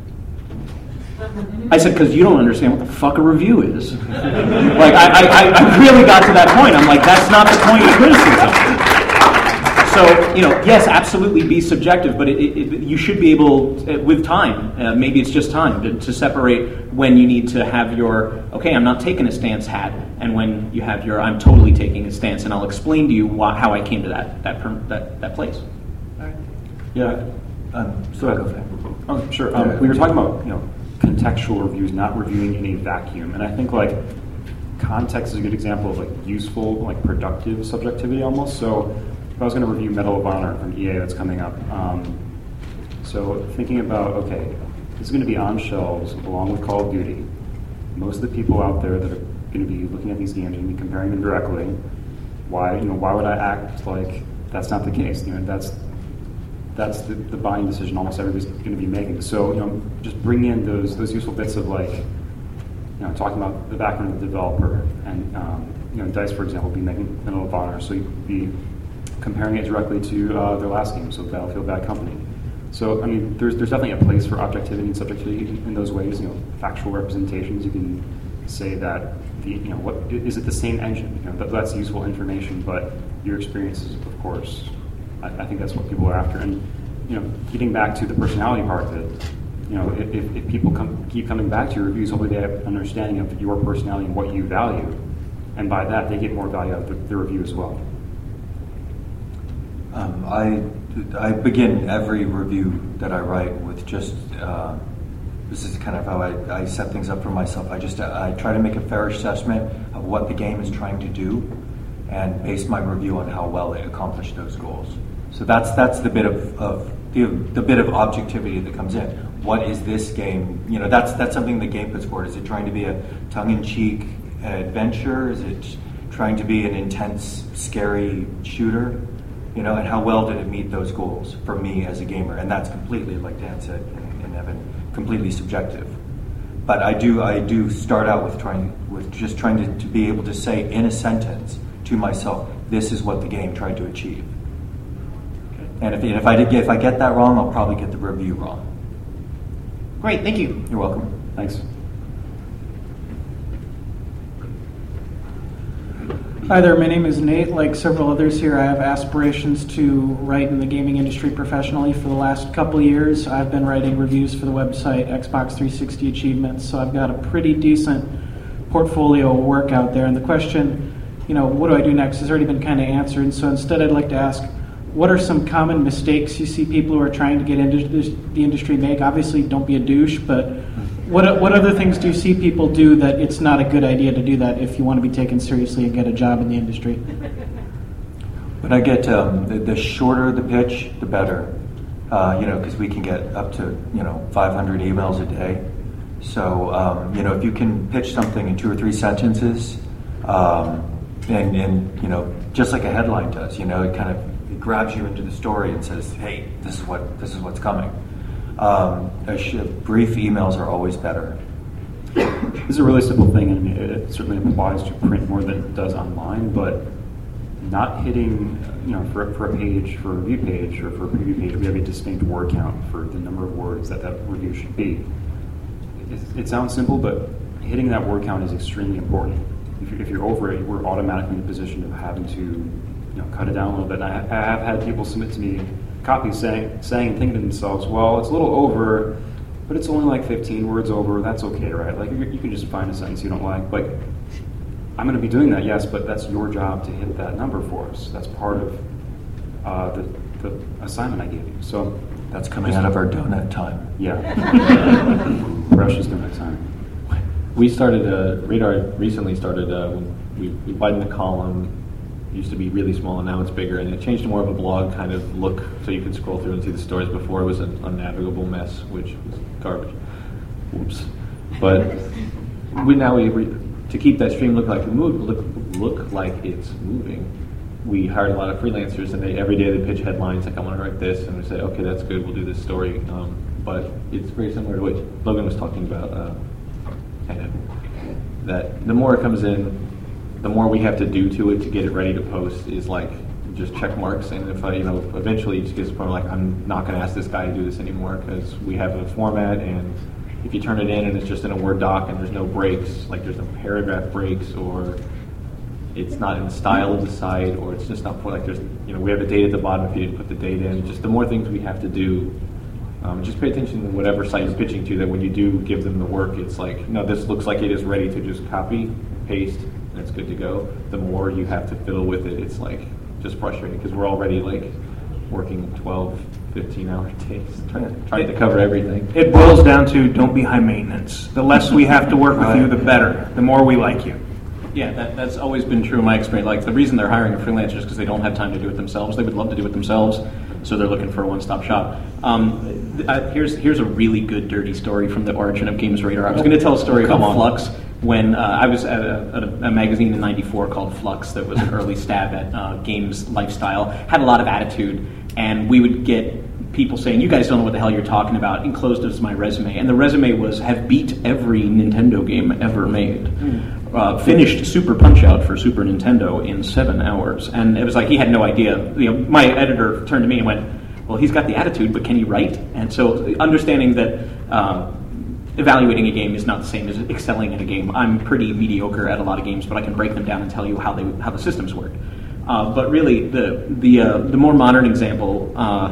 I said, because you don't understand what the fuck a review is. I really got to that point. I'm like, that's not the point of criticism. So, yes, absolutely be subjective, but you should be able, with time, maybe it's just time, to separate when you need to have your, okay, I'm not taking a stance hat, and when you have your, I'm totally taking a stance, and I'll explain to you how I came to that place. All right. Yeah. Oh, sure. We were talking about, contextual reviews, not reviewing in a vacuum, and I think context is a good example of useful, productive subjectivity almost. So if I was going to review Medal of Honor from EA that's coming up, so thinking about, okay, this is going to be on shelves along with Call of Duty. Most of the people out there that are going to be looking at these games and be comparing them directly. Why would I act like that's not the case? That's the buying decision almost everybody's going to be making. So just bring in those useful bits of talking about the background of the developer, and DICE, for example, be making Medal of Honor, so you'd be comparing it directly to their last game, so Battlefield: Bad Company. So there's definitely a place for objectivity and subjectivity in those ways. Factual representations. You can say that what is it the same engine? That's useful information, but your experiences, of course. I think that's what people are after, and getting back to the personality part of it. If people keep coming back to your reviews, hopefully they have an understanding of your personality and what you value, and by that they get more value out of the review as well. I begin every review that I write with just this is kind of how I set things up for myself. I try to make a fair assessment of what the game is trying to do, and base my review on how well it accomplished those goals. So that's the bit of the bit of objectivity that comes in. What is this game? That's something the game puts forward. Is it trying to be a tongue-in-cheek adventure? Is it trying to be an intense, scary shooter? And how well did it meet those goals for me as a gamer? And that's completely, like Dan said, and Evan, completely subjective. But I do start out with trying to be able to say in a sentence to myself, this is what the game tried to achieve. And if I get that wrong, I'll probably get the review wrong. Great, thank you. You're welcome. Thanks. Hi there, my name is Nate. Like several others here, I have aspirations to write in the gaming industry professionally. For the last couple years, I've been writing reviews for the website Xbox 360 Achievements, so I've got a pretty decent portfolio of work out there. And the question, what do I do next, has already been kind of answered. And so instead I'd like to ask, what are some common mistakes you see people who are trying to get into the industry make? Obviously, don't be a douche, but what other things do you see people do that it's not a good idea to do that if you want to be taken seriously and get a job in the industry? When I get the shorter the pitch, the better. Because we can get up to 500 emails a day. So if you can pitch something in 2 or 3 sentences, and just like a headline does, it grabs you into the story and says, hey, this is what's coming. Brief emails are always better. This is a really simple thing, and it certainly applies to print more than it does online, but not hitting, for a page, for a review page, or for a preview page, we have a distinct word count for the number of words that review should be. It sounds simple, but hitting that word count is extremely important. If you're over it, we're automatically in a position of having to cut it down a little bit. And I have had people submit to me copies saying thinking to themselves, well, it's a little over, but it's only like 15 words over. That's okay, right? Like you can just find a sentence you don't like. But I'm going to be doing that, yes, but that's your job to hit that number for us. That's part of the assignment I gave you. So that's coming out of our donut time. Yeah. Precious donut time. We started, Radar recently started, we widened the column. It used to be really small, and now it's bigger. And it changed to more of a blog kind of look, so you can scroll through and see the stories. Before it was an unnavigable mess, which was garbage. Whoops. But to keep that stream look like it's moving. We hired a lot of freelancers, and every day they pitch headlines like, I want to write this, and we say, okay, that's good, we'll do this story. But it's very similar to what Logan was talking about, kind of, that the more it comes in, the more we have to do to it to get it ready to post is like just check marks. And if eventually it just gets to the point where like, I'm not going to ask this guy to do this anymore because we have a format, and if you turn it in and it's just in a Word doc and there's no breaks, like there's no paragraph breaks, or it's not in the style of the site, or it's just not like there's, we have a date at the bottom if you didn't put the date in. Just the more things we have to do, just pay attention to whatever site you're pitching to, that when you do give them the work, it's like, no, this looks like it is ready to just copy, paste, and it's good to go. The more you have to fiddle with it, it's like just frustrating because we're already like working 12, 15-hour days trying to cover everything. It boils down to don't be high maintenance. The less we have to work with you, the better. The more we like you. Yeah, that's always been true in my experience. Like the reason they're hiring a freelancer is because they don't have time to do it themselves. They would love to do it themselves, so they're looking for a one-stop shop. Here's a really good dirty story from the origin of Games Radar. I was going to tell a story about Flux when I was at a magazine in '94 called Flux that was an early stab at games lifestyle. Had a lot of attitude, and we would get people saying, you guys don't know what the hell you're talking about, enclosed as my resume. And the resume was, have beat every Nintendo game ever made. Finished Super Punch-Out for Super Nintendo in 7 hours. And it was like, he had no idea. My editor turned to me and went, well, he's got the attitude, but can he write? And so understanding that evaluating a game is not the same as excelling in a game. I'm pretty mediocre at a lot of games, but I can break them down and tell you how the systems work. But really, the more modern example,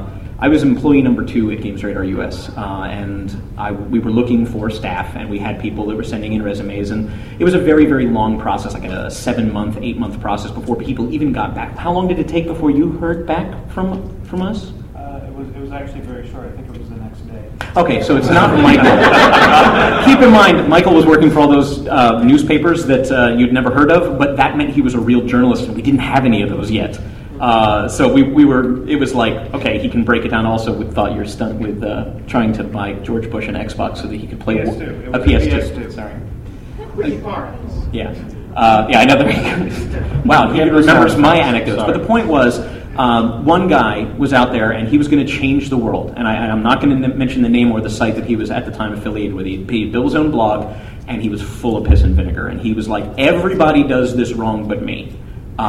I was employee number 2 at Games Radar US, and we were looking for staff, and we had people that were sending in resumes, and it was a very, very long process, like a 7-month, 8-month process before people even got back. How long did it take before you heard back from us? It was actually very short. I think it was the next day. Okay, so it's not Michael. Keep in mind, Michael was working for all those newspapers that you'd never heard of, but that meant he was a real journalist, and we didn't have any of those yet. So we were. It was like, okay, he can break it down. Also, we thought your stunt with trying to buy George Bush an Xbox so that he could play PS2. a PS2. Sorry. Pretty far. Yeah. Yeah. I know. Wow, he remembers my anecdotes. But the point was, one guy was out there and he was going to change the world. And I'm not going to mention the name or the site that he was at the time affiliated with. He built his own blog, and he was full of piss and vinegar. And he was like, everybody does this wrong but me.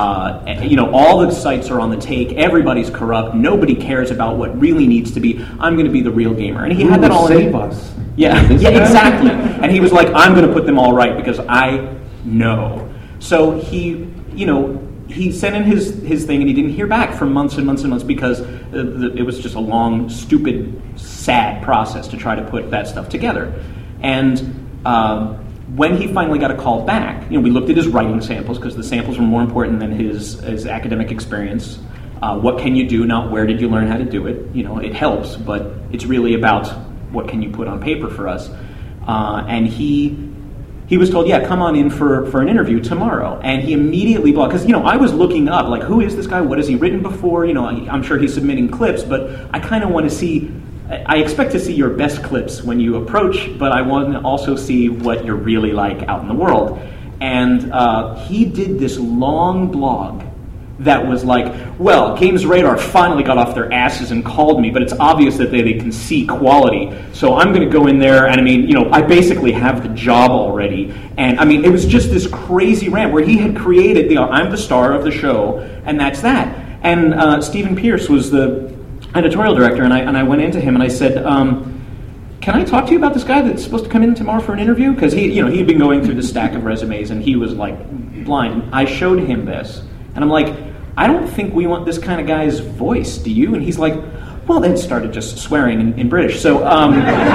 All the sites are on the take. Everybody's corrupt. Nobody cares about what really needs to be. I'm going to be the real gamer, and he had that all in us. Yeah, exactly. And he was like, I'm going to put them all right because I know. So he sent in his thing, and he didn't hear back for months and months and months because it was just a long, stupid, sad process to try to put that stuff together. And when he finally got a call back, we looked at his writing samples because the samples were more important than his academic experience. What can you do, not where did you learn how to do it? It helps, but it's really about what can you put on paper for us. And he was told, yeah, come on in for an interview tomorrow. And he immediately blocked, because, I was looking up, like, who is this guy? What has he written before? I'm sure he's submitting clips, but I kind of want to see, I expect to see your best clips when you approach, but I want to also see what you're really like out in the world. And he did this long blog that was like, well, Games Radar finally got off their asses and called me, but it's obvious that they can see quality. So I'm going to go in there, and I basically have the job already. And it was just this crazy rant where he had created, I'm the star of the show, and that's that. And Stephen Pierce was the editorial director, and I went into him and I said, can I talk to you about this guy that's supposed to come in tomorrow for an interview? Because he had been going through the stack of resumes, and he was like blind. And I showed him this, and I'm like, I don't think we want this kind of guy's voice, do you? And he's like, well, then started just swearing in British. So I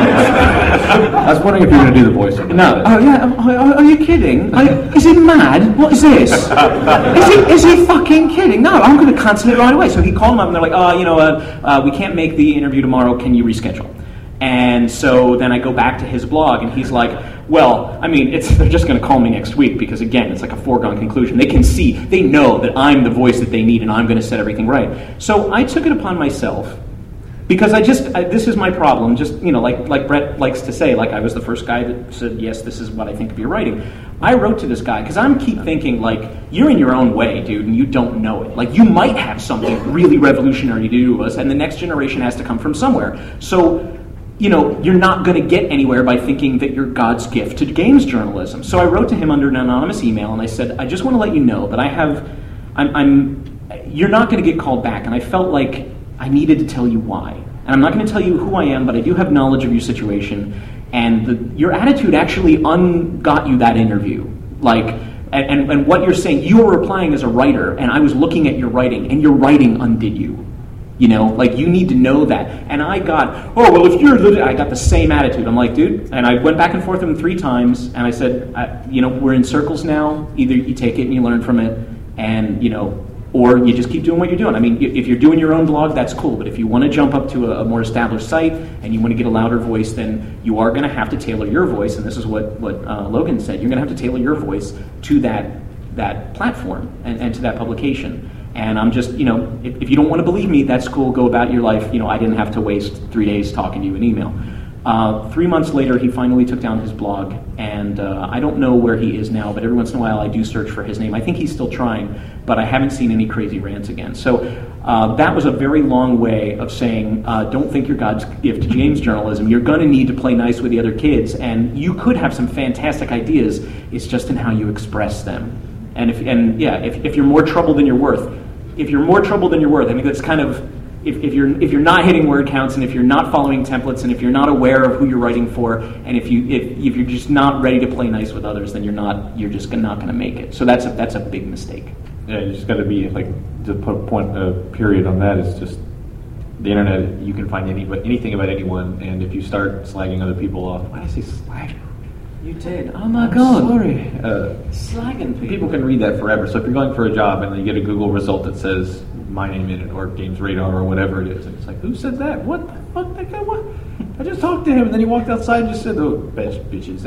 was wondering if you were going to do the voice. No. Oh yeah. Are you kidding? Is he mad? What is this? Is he fucking kidding? No, I'm going to cancel it right away. So he called him up, and they're like, we can't make the interview tomorrow. Can you reschedule? And so then I go back to his blog, and he's like, well, I mean, they're just going to call me next week because, again, it's like a foregone conclusion. They know that I'm the voice that they need and I'm going to set everything right. So I took it upon myself because this is my problem. Just, like Brett likes to say, like I was the first guy that said, yes, this is what I think of your writing. I wrote to this guy because I keep thinking, like, you're in your own way, dude, and you don't know it. Like, you might have something really revolutionary to do to us, and the next generation has to come from somewhere. So, you're not going to get anywhere by thinking that you're God's gift to games journalism. So I wrote to him under an anonymous email, and I said, I just want to let you know that you're not going to get called back, and I felt like I needed to tell you why. And I'm not going to tell you who I am, but I do have knowledge of your situation. And your attitude actually got you that interview. Like, and what you're saying, you were replying as a writer, and I was looking at your writing, and your writing undid you. Like, you need to know that. And I got, I got the same attitude. I'm like, dude, and I went back and forth with him 3 times, and I said, we're in circles now. Either you take it and you learn from it, and, or you just keep doing what you're doing. I mean, if you're doing your own blog, that's cool. But if you want to jump up to a more established site and you want to get a louder voice, then you are going to have to tailor your voice. And this is what Logan said. You're going to have to tailor your voice to that platform and to that publication. And I'm just, if you don't want to believe me, that's cool. Go about your life. I didn't have to waste 3 days talking to you in email. 3 months later, he finally took down his blog, and I don't know where he is now, but every once in a while I do search for his name. I think he's still trying, but I haven't seen any crazy rants again. So that was a very long way of saying, don't think you're God's gift to games journalism. You're going to need to play nice with the other kids, and you could have some fantastic ideas. It's just in how you express them. And if you're more trouble than you're worth, I mean, that's kind of, if you're not hitting word counts, and if you're not following templates, and if you're not aware of who you're writing for, and if you're just not ready to play nice with others, then you're just not going to make it. So that's a big mistake. Yeah, you just got to be, like, to put a period on that, is just the internet. You can find anything about anyone, and if you start slagging other people off, why did I say slag? You did. Oh my God. Sorry. Slagging people. People can read that forever. So if you're going for a job and then you get a Google result that says my name in it, or Games Radar, or whatever it is, and it's like, who said that? What the fuck? That guy? What? I just talked to him, and then he walked outside and just said, "Oh, bitches."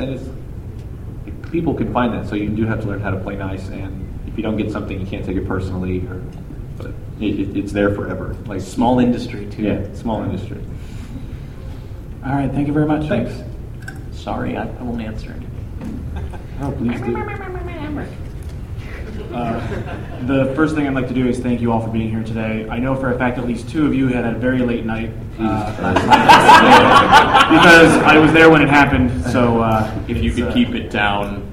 And people can find that. So you do have to learn how to play nice. And if you don't get something, you can't take it personally. But it's there forever. Like small industry too. Yeah, small industry. All right. Thank you very much. Thanks. Sorry, I won't answer it. Oh, please do. The first thing I'd like to do is thank you all for being here today. I know for a fact at least 2 of you had a very late night last night because I was there when it happened. So if you could keep it down,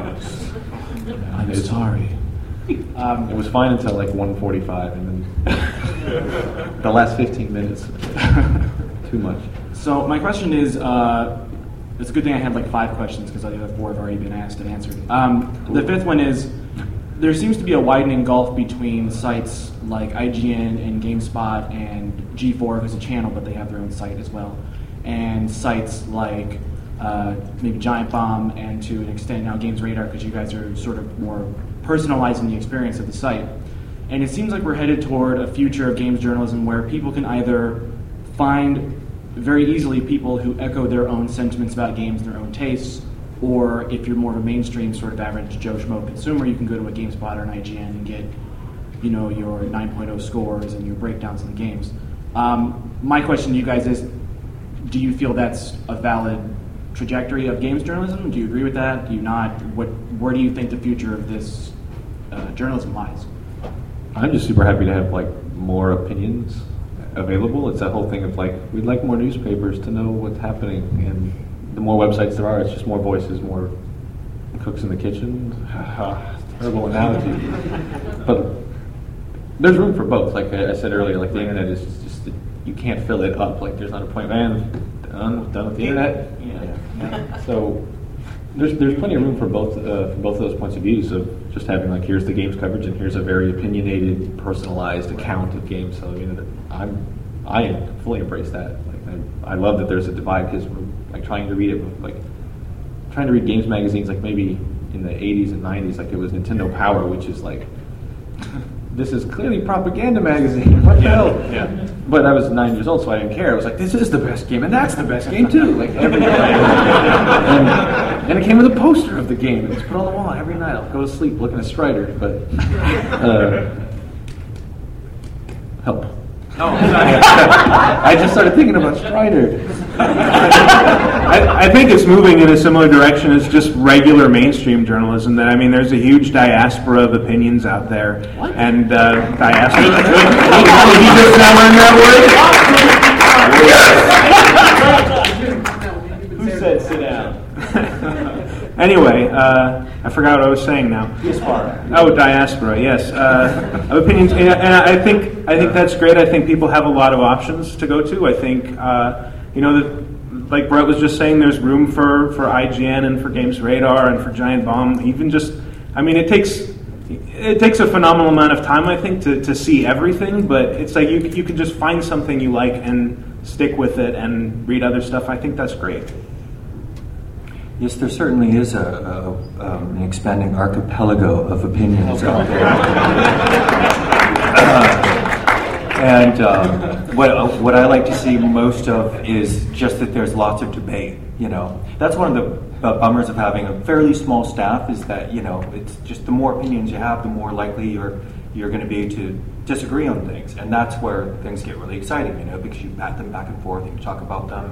I'm sorry. It was fine until like 1:45, and then the last 15 minutes, too much. So my question is. It's a good thing I had like 5 questions because the other 4 have already been asked and answered. The 5th one is, there seems to be a widening gulf between sites like IGN and GameSpot and G4, who's a channel, but they have their own site as well, and sites like maybe Giant Bomb, and to an extent now Games Radar, because you guys are sort of more personalizing the experience of the site. And it seems like we're headed toward a future of games journalism where people can either find very easily people who echo their own sentiments about games and their own tastes, or if you're more of a mainstream sort of average Joe Schmo consumer, you can go to a GameSpot or an IGN and get, your 9.0 scores and your breakdowns of the games. My question to you guys is, do you feel that's a valid trajectory of games journalism? Do you agree with that? Do you not? Where do you think the future of this journalism lies? I'm just super happy to have like more opinions available. It's that whole thing of like, we'd like more newspapers to know what's happening, and the more websites there are, it's just more voices, more cooks in the kitchen. Terrible analogy. But there's room for both. Like I said earlier, like the internet is just, you can't fill it up. Like there's not a point, man, done with the internet. Yeah. So there's plenty of room for both of those points of views of just having like, here's the games coverage and here's a very opinionated, personalized account of games. So I fully embrace that. Like I love that there's a divide, because we're like trying to read games magazines like maybe in the 80s and 90s, like it was Nintendo Power, which is like this is clearly propaganda magazine. What the hell? Yeah. But I was 9 years old, so I didn't care. I was like, this is the best game, and that's the best game too. Like every night. And it came with a poster of the game. It's put on the wall every night. I'll go to sleep looking at Strider, but help. Oh, I just started thinking about Strider. I think it's moving in a similar direction as just regular mainstream journalism. That I mean, there's a huge diaspora of opinions out there, and diaspora. Did you just now learn that word? Who said sit down? Anyway, I forgot what I was saying now. Oh, diaspora. Yes, opinions, and I think that's great. I think people have a lot of options to go to. I think like Brett was just saying, there's room for IGN and for Games Radar and for Giant Bomb. Even just, I mean, it takes a phenomenal amount of time, I think, to see everything. But it's like you can just find something you like and stick with it and read other stuff. I think that's great. Yes, there certainly is an expanding archipelago of opinions out there. And what I like to see most of is just that there's lots of debate. That's one of the bummers of having a fairly small staff, is that it's just the more opinions you have, the more likely you're going to be to disagree on things, and that's where things get really exciting. Because you bat them back and forth and you talk about them,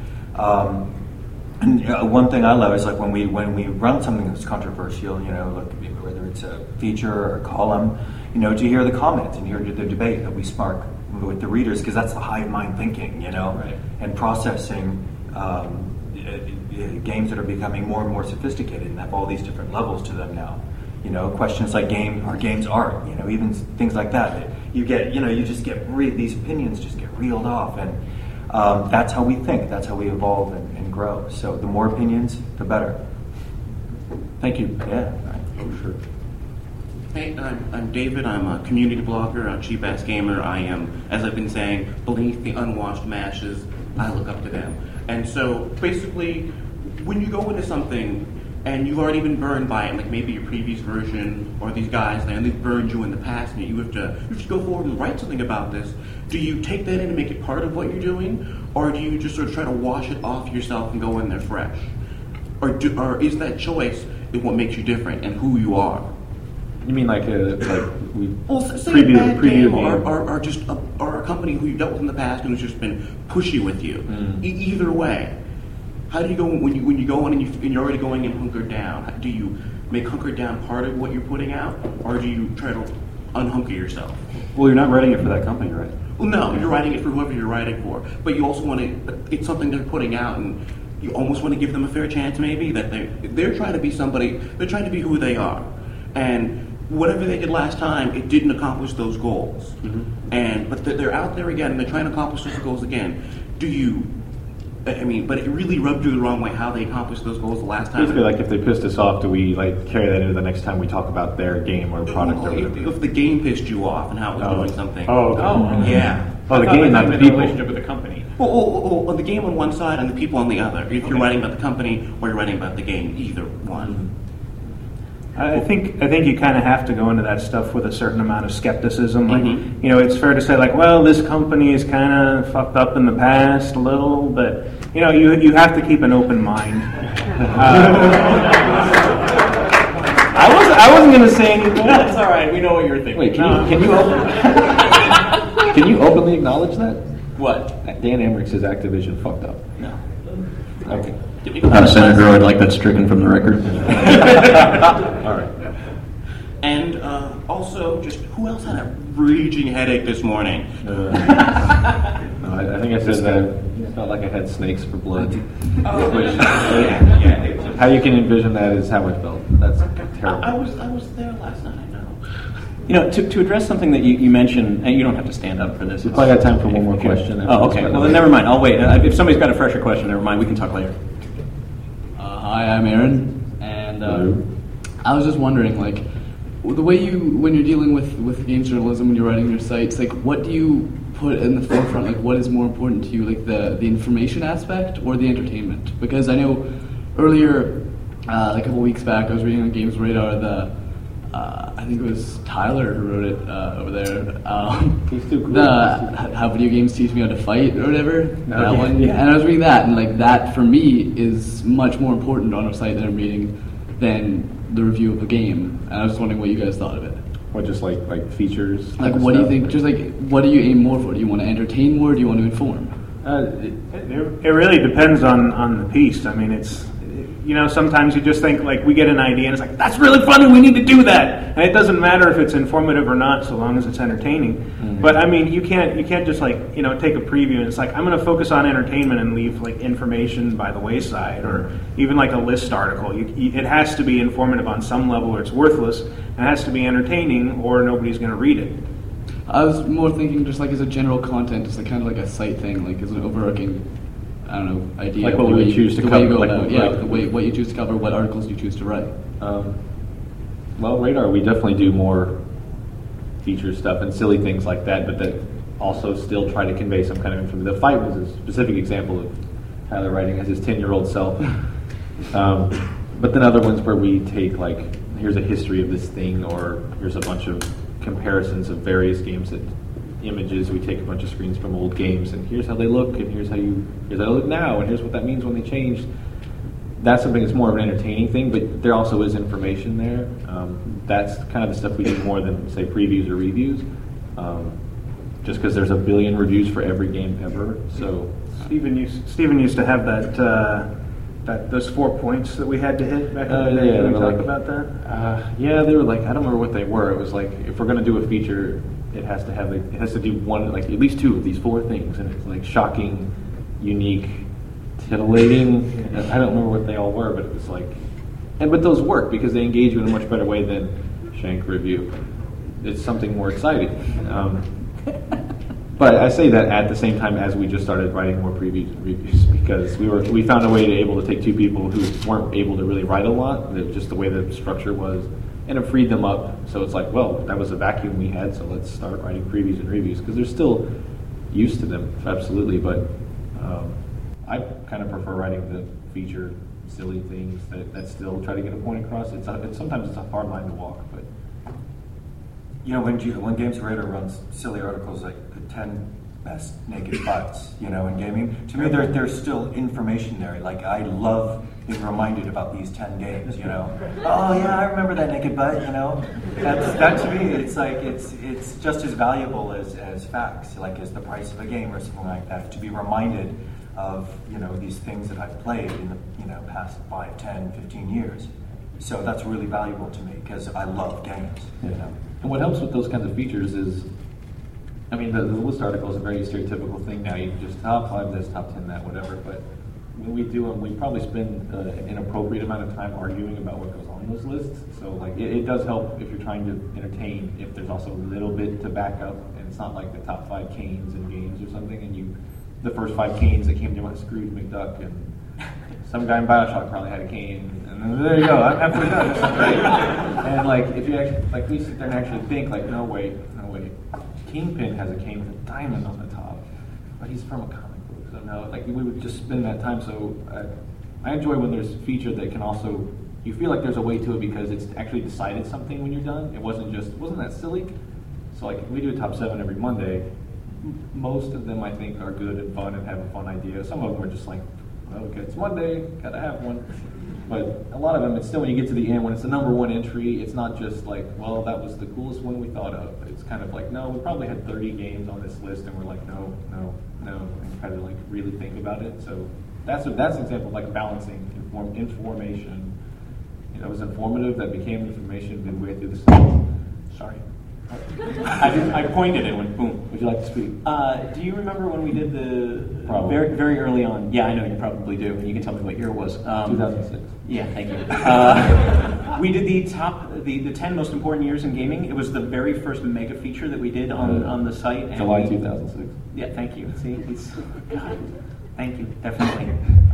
and one thing I love is like when we run something that's controversial, whether it's a feature or a column, to hear the comments and hear the debate that we spark with the readers, because that's the hive mind thinking, right. And processing games that are becoming more and more sophisticated and have all these different levels to them now. Questions like are games art? Even things like that. You get, you just get these opinions just get reeled off, and that's how we think. That's how we evolve and grow. So the more opinions, the better. Thank you. Yeah. Oh, sure. Hey, I'm David. I'm a community blogger, a cheap ass gamer. I am, as I've been saying, beneath the unwashed masses. I look up to them. And so basically, when you go into something and you've already been burned by it, like maybe your previous version or these guys, and they've burned you in the past, and you have to go forward and write something about this. Do you take that in and make it part of what you're doing, or do you just sort of try to wash it off yourself and go in there fresh? Or is that choice what makes you different and who you are? You mean like say a bad preview game or just a company who you've dealt with in the past and who's just been pushy with you? Either way, how do you go when you go in and you're already going in hunkered down? Do you make hunkered down part of what you're putting out, or do you try to unhunker yourself? Well, you're not writing it for that company, right? Well, no, you're writing it for whoever you're writing for, but you also want to. It's something they're putting out, and you almost want to give them a fair chance, maybe that they're trying to be somebody. They're trying to be who they are, and whatever they did last time, it didn't accomplish those goals. But they're out there again, and they're trying to accomplish those goals again. Do you? But it really rubbed you the wrong way how they accomplished those goals the last time. Basically, like if they pissed us off, do we like carry that into the next time we talk about their game or product? Or if the game pissed you off and how it was doing something. Oh, okay. Yeah. Oh, the game, not the people. Relationship with the company. Well, the game on one side and the people on the other. If you're writing about the company or you're writing about the game, either one. I think you kind of have to go into that stuff with a certain amount of skepticism. Like, it's fair to say, like, well, this company is kind of fucked up in the past a little, but you have to keep an open mind. I wasn't going to say anything. That's all right. We know what you're thinking. Wait, can you openly acknowledge that? What? Dan Emmerich's Activision fucked up. No. Okay. Senator, I'd like that stricken from the record. All right. And also, just who else had a raging headache this morning? No, I think I said that it felt like I had snakes for blood. How you can envision that is how I felt. That's terrible. I was there last night. I know. To address something that you mentioned, and you don't have to stand up for this. We probably got time for one more question. Oh, okay. Well, then never mind. I'll wait. If somebody's got a fresher question, never mind. We can talk later. Hi, I'm Aaron, and I was just wondering, like, the way when you're dealing with games journalism, when you're writing your sites, like, what do you put in the forefront? Like, what is more important to you, like the information aspect or the entertainment? Because I know earlier, like a couple weeks back, I was reading on Games Radar I think it was Tyler who wrote it over there. He's too cool. How video games teach me how to fight or whatever. That one. Yeah. And I was reading that, and like that for me is much more important on a site that I'm reading than the review of a game. And I was wondering what you guys thought of it. What, just like features? Like, what do you think? Just like, what do you aim more for? Do you want to entertain more? Or do you want to inform? It really depends on the piece. I mean, it's, sometimes you just think, like, we get an idea and it's like, that's really funny, we need to do that. And it doesn't matter if it's informative or not, so long as it's entertaining. Mm-hmm. But I mean, you can't just take a preview and it's like, I'm going to focus on entertainment and leave like information by the wayside, or even like a list article. It has to be informative on some level or it's worthless. It has to be entertaining or nobody's going to read it. I was more thinking just like as a general content, just like kind of like a site thing, like as an overarching, I don't know, idea. Like what we would choose to cover. What you choose to cover, what articles you choose to write. Well, Radar, we definitely do more feature stuff and silly things like that, but that also still try to convey some kind of information. The fight was a specific example of Tyler writing as his 10-year-old self. But then other ones where we take like, here's a history of this thing, or here's a bunch of comparisons of various games that images. We take a bunch of screens from old games, and here's how they look, and here's how they look now, and here's what that means when they changed. That's something that's more of an entertaining thing, but there also is information there. That's kind of the stuff we do more than, say, previews or reviews, just because there's a billion reviews for every game ever. So Steven used to have those 4 points that we had to hit back in the day. Can we talk about that? Yeah, they were like, I don't remember what they were. It was like, if we're going to do a feature, it has to do one, like at least 2 of these 4 things, and it's like shocking, unique, titillating. I don't remember what they all were, but it was like, but those work because they engage you in a much better way than Shank Review. It's something more exciting. But I say that at the same time as we just started writing more previews and reviews, because we found a way to able to take 2 people who weren't able to really write a lot, just the way the structure was, and it freed them up. So it's like, well, that was a vacuum we had, so let's start writing previews and reviews, because they're still used to them, absolutely. But I kind of prefer writing the feature, silly things that still try to get a point across. Sometimes it's a hard line to walk, but when Games Radar runs silly articles like the 10 best naked butts, in gaming, to me there's still information there. Like, I love being reminded about these 10 games, Oh yeah, I remember that naked butt, That to me, it's like it's just as valuable as facts, like as the price of a game or something like that. To be reminded of these things that I've played in the past 5, 10, 15 years. So that's really valuable to me because I love games. And what helps with those kinds of features is, I mean, the list article is a very stereotypical thing now. You can just top 5 this, top 10 that, whatever. But when we do them, we probably spend an appropriate amount of time arguing about what goes on those lists. So like it does help if you're trying to entertain, if there's also a little bit to back up, and it's not like the top 5 canes in games or something, and the first 5 canes that came to my Scrooge McDuck, and some guy in BioShock probably had a cane, and then there you go, I'm halfway done. This is great. And like, if you actually, like, we sit there and actually think, like, no wait, Kingpin has a cane with a diamond on the top, but he's from a comic book, so no, like, we would just spend that time. So I enjoy when there's a feature that can also, you feel like there's a way to it because it's actually decided something when you're done. It wasn't that silly. So like, we do a top 7 every Monday. Most of them, I think, are good and fun and have a fun idea. Some of them are just like, well, okay, it's Monday, gotta have one. But a lot of them, it's still when you get to the end, when it's the number 1 entry, it's not just like, well, that was the coolest one we thought of. It's kind of like, no, we probably had 30 games on this list, and we're like, no, and try to like really think about it. So that's an example of like balancing information. It was informative, that became information midway through the system. Sorry. I pointed and went boom. Would you like to speak? Do you remember when we did the very, very early on? Yeah, I know you probably do, and you can tell me what year it was. 2006. Yeah, thank you. We did the 10 most important years in gaming. It was the very first mega feature that we did on the site. And July 2006. Yeah, thank you. See, God, thank you, definitely.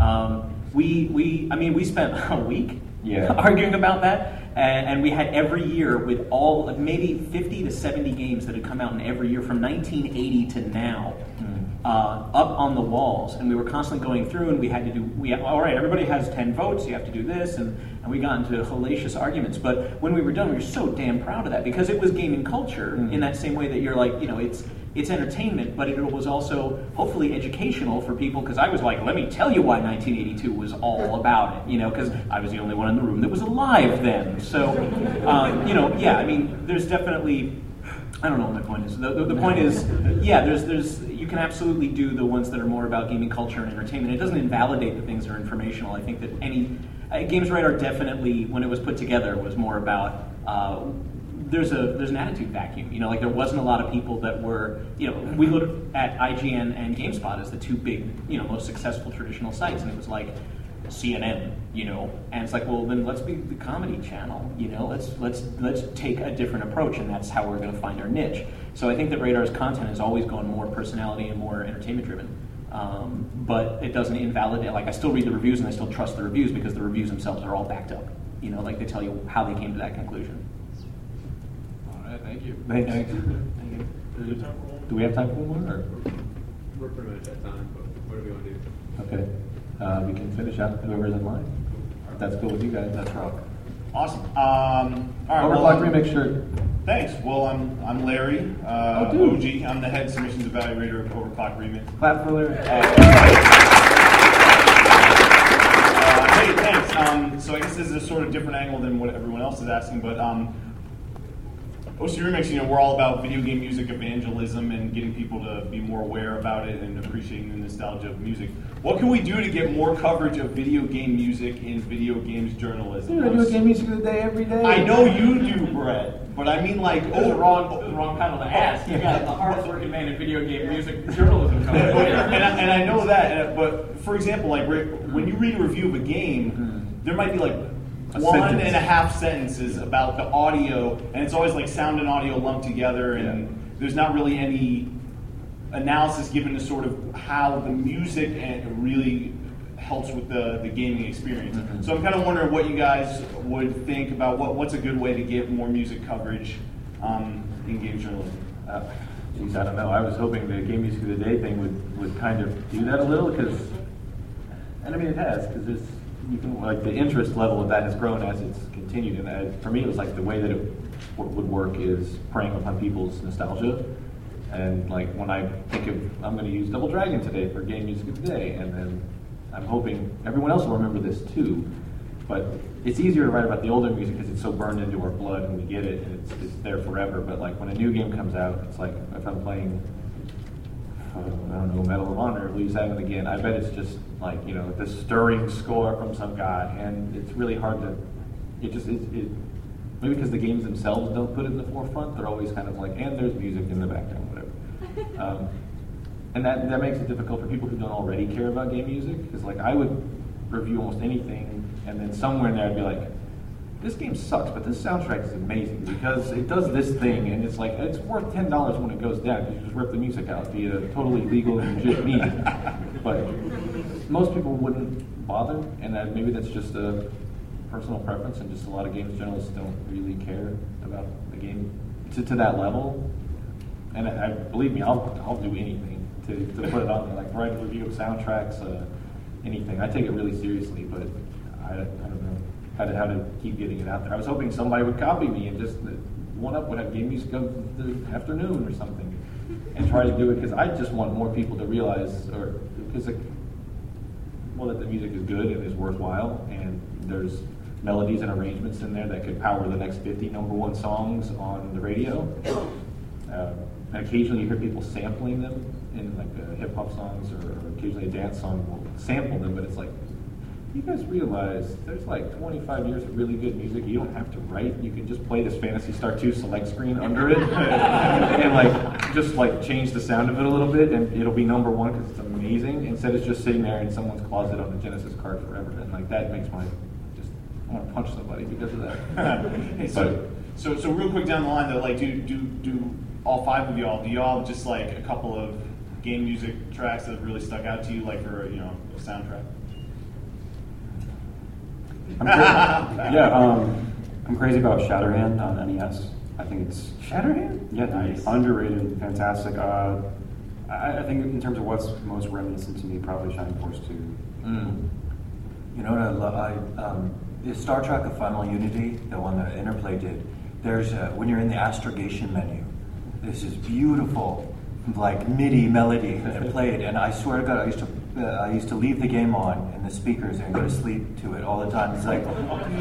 We spent a week arguing about that. And we had every year with all maybe 50 to 70 games that had come out in every year from 1980 to now. up on the walls, and we were constantly going through, and we had to do, all right, everybody has 10 votes, you have to do this, and we got into hellacious arguments. But when we were done, we were so damn proud of that, because it was gaming culture in that same way that you're like, it's entertainment, but it was also hopefully educational for people, because I was like, let me tell you why 1982 was all about it, because I was the only one in the room that was alive then. So, there's definitely, I don't know what my point is. The point is, there's you can absolutely do the ones that are more about gaming culture and entertainment. It doesn't invalidate the things that are informational. I think that any Games Right are definitely, when it was put together, was more about there's an attitude vacuum. There wasn't a lot of people that were, we looked at IGN and GameSpot as the two big, most successful traditional sites, and it was like CNN, and it's like, well, then let's be the comedy channel, let's take a different approach, and that's how we're going to find our niche. So I think that Radar's content has always gone more personality and more entertainment driven, but it doesn't invalidate. Like, I still read the reviews and I still trust the reviews, because the reviews themselves are all backed up. Like, they tell you how they came to that conclusion. All right, thank you. Thank you. Do we have time for one more? Or? We're pretty much at time, but what do we want to do? Okay. We can finish out whoever's in line. If that's cool with you guys, that's rock. Awesome. All right. Overclock remix shirt. Thanks. Well, I'm Larry, OG. I'm the head submissions evaluator of Overclock Remix. Clap for Larry. Hey, thanks. So I guess this is a sort of different angle than what everyone else is asking, but OC Remix, we're all about video game music evangelism and getting people to be more aware about it and appreciating the nostalgia of music. What can we do to get more coverage of video game music in video games journalism? I do a game music of the day every day. I know you do, Brett, but I mean, like, the wrong panel to ask. You got the hardest working man in video game music journalism coming. and I know that, but for example, like, when you read a review of a game, there might be like one and a half sentences about the audio, and it's always like sound and audio lumped together, and there's not really any analysis given to sort of how the music really helps with the gaming experience. So I'm kind of wondering what you guys would think about what's a good way to get more music coverage in game journalism. Geez, I don't know. I was hoping the game music of the day thing would kind of do that a little, and I mean it has, because it's. Like, the interest level of that has grown as it's continued, and for me it was like the way that it would work is preying upon people's nostalgia, and like when I think of, I'm going to use Double Dragon today for game music of the day, and then I'm hoping everyone else will remember this too, but it's easier to write about the older music because it's so burned into our blood and we get it and it's there forever. But like when a new game comes out, it's like if I'm playing I don't know, Medal of Honor, Lose Heaven again, I bet it's just like, this stirring score from some guy, and it's really hard to, maybe because the games themselves don't put it in the forefront, they're always kind of like, and there's music in the background, whatever. And that makes it difficult for people who don't already care about game music, because like I would review almost anything, and then somewhere in there I'd be like, this game sucks, but this soundtrack is amazing because it does this thing, and it's like, it's worth $10 when it goes down because you just rip the music out via totally legal and legit means. But most people wouldn't bother, and maybe that's just a personal preference, and just a lot of games journalists don't really care about the game to that level. And believe me, I'll do anything to put it on there, like write a review of soundtracks, anything. I take it really seriously, but I don't know how to keep getting it out there. I was hoping somebody would copy me and just One Up would have game music of the afternoon or something, and try to do it, because I just want more people to realize, or because that the music is good and is worthwhile, and there's melodies and arrangements in there that could power the next 50 number one songs on the radio. And occasionally you hear people sampling them in like hip hop songs, or occasionally a dance song will sample them, but it's like, you guys realize there's like 25 years of really good music. You don't have to write. You can just play this Phantasy Star 2 select screen under it and like just like change the sound of it a little bit, and it'll be number one because it's amazing, instead it's just sitting there in someone's closet on a Genesis card forever. And like that makes I want to punch somebody because of that. Hey, so real quick down the line though, like do all five of y'all, do y'all just like a couple of game music tracks that have really stuck out to you, like for a soundtrack? I'm crazy about Shatterhand on NES. I think it's Shatterhand? Yeah, nice. Underrated, fantastic. I I think in terms of what's most reminiscent to me, probably Shining Force 2. You know what I love? Is Star Trek: A Final Unity, the one that Interplay did, there's when you're in the astrogation menu, this is beautiful, like MIDI melody that played, and I swear to God, I used to leave the game on in the speakers and go to sleep to it all the time. It's like,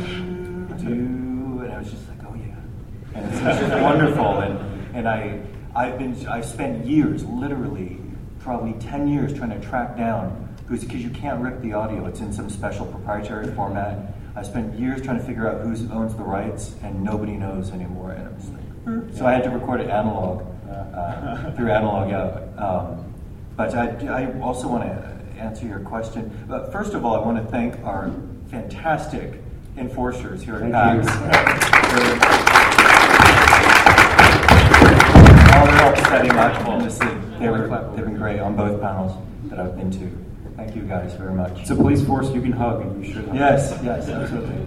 and I was just like, oh yeah, and it's just wonderful. And I've spent years, literally probably 10 years, trying to track down, because you can't rip the audio. It's in some special proprietary format. I spent years trying to figure out who owns the rights, and nobody knows anymore. And I'm just like, so I had to record it analog, through Analog Out. But I also want to answer your question. But first of all, I want to thank our fantastic enforcers here at PAX. All their help setting up. They've been great on both panels that I've been to. Thank you guys very much. It's a police force you can hug, and you should hug. Yes, absolutely.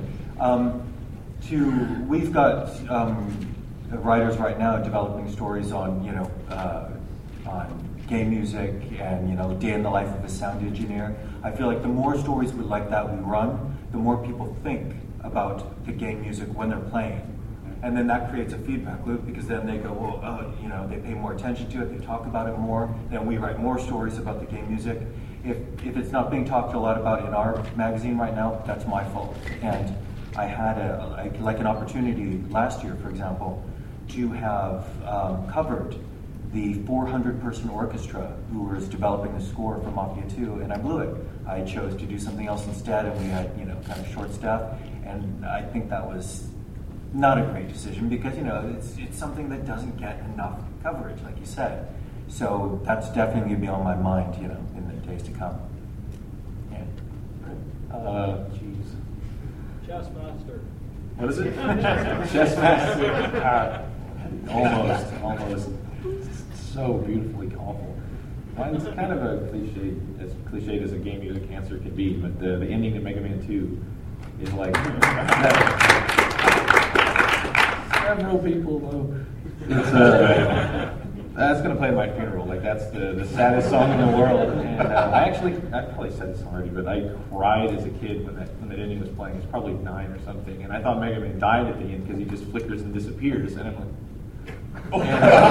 We've got writers right now developing stories on, on game music and, day in the life of a sound engineer. I feel like the more stories like that we run, the more people think about the game music when they're playing. And then that creates a feedback loop, because then they go, well, they pay more attention to it, they talk about it more, then we write more stories about the game music. If it's not being talked a lot about in our magazine right now, that's my fault. And I had an opportunity last year, for example, to have covered the 400-person orchestra who was developing the score for Mafia 2, and I blew it. I chose to do something else instead, and we had, kind of short staff, and I think that was not a great decision, because, it's something that doesn't get enough coverage, like you said. So that's definitely going to be on my mind, in the days to come. Yeah. Chess Master. What is it? Chess Master. Almost. So beautifully awful. Mine's kind of a cliche, as cliched as a game music answer can be, but the ending to Mega Man 2 is like several people know. It's that's gonna play at my funeral. Like, that's the saddest song in the world. And I probably said this already, but I cried as a kid when that ending was playing. It's probably 9 or something, and I thought Mega Man died at the end because he just flickers and disappears. And I'm like, and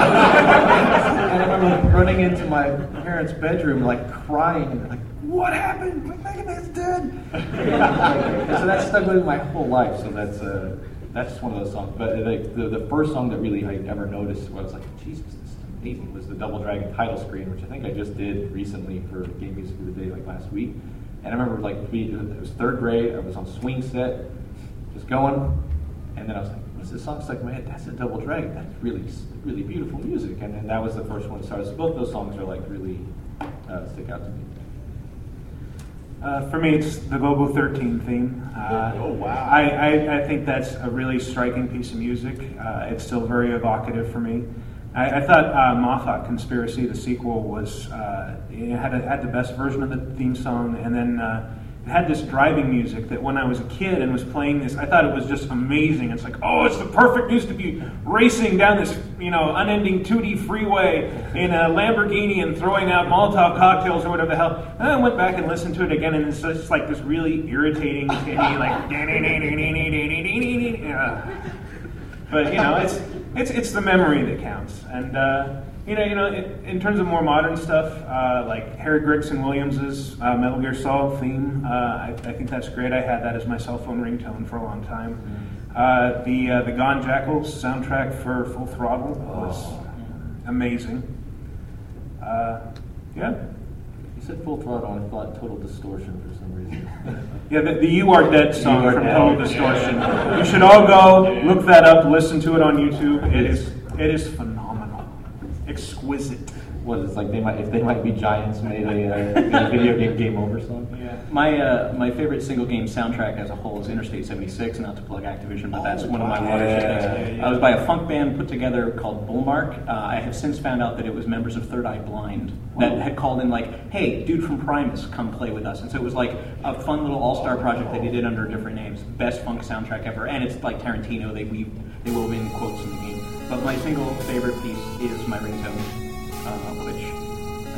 I remember running into my parents' bedroom, like crying, and like, what happened? Mega Man's dead. So that stuck with me my whole life. So that's just one of those songs. But the first song that really I ever noticed, where I was like, Jesus, this is amazing, was the Double Dragon title screen, which I think I just did recently for Game Music of the Day, like last week. And I remember, it was 3rd grade. I was on swing set, just going, and then I was like, this song stuck in my head. That's a Double Dragon. That's really, really beautiful music. And then that was the first one that started. So both those songs are really stick out to me. For me, it's the Gogo 13 theme. Oh, wow. I think that's a really striking piece of music. It's still very evocative for me. I thought Mothra Conspiracy, the sequel, was had the best version of the theme song, and then it had this driving music that when I was a kid and was playing this, I thought it was just amazing. It's like, oh, it's the perfect music to be racing down this, unending 2D freeway in a Lamborghini and throwing out Molotov cocktails or whatever the hell. And I went back and listened to it again, and it's just like this really irritating, like, but it's the memory that counts. And in terms of more modern stuff, like Harry Gregson Williams's Metal Gear Solid theme, I think that's great. I had that as my cell phone ringtone for a long time. The Gone Jackals soundtrack for Full Throttle was amazing. Yeah. You said Full Throttle, I thought Total Distortion for some reason. Yeah, the You Are Dead song from Total Distortion. You should all go look that up, listen to it on YouTube. It is phenomenal, exquisite. What is like if they might be giants made a video game over song? Yeah. My favorite single game soundtrack as a whole is Interstate 76. Not to plug Activision, but that's one of my watersheds. It was by a funk band put together called Bullmark. I have since found out that it was members of Third Eye Blind that had called in like, "Hey, dude from Primus, come play with us." And so it was like a fun little all-star project that they did under different names. Best funk soundtrack ever, and it's like Tarantino. They wove in quotes in the game. But my single favorite piece is my ringtone, which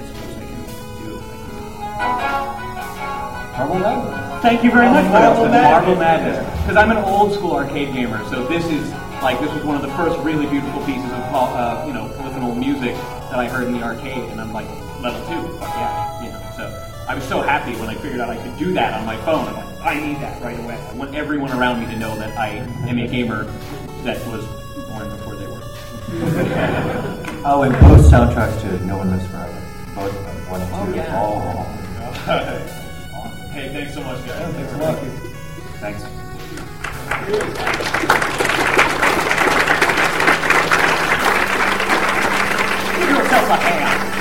Marble Madness. Thank you very much, Marble Marble Madness. Because I'm an old school arcade gamer, so this was one of the first really beautiful pieces of polyphonal music that I heard in the arcade, and I'm like level 2. Fuck yeah, So I was so happy when I figured out I could do that on my phone. I'm like, I need that right away. I want everyone around me to know that I am a gamer that was born before they were. Oh, and both soundtracks to No One Lives Forever. Both 1 and 2. Oh, yeah. Awesome. Hey, thanks so much, guys. Thanks a lot. Thanks. Give yourself a hand.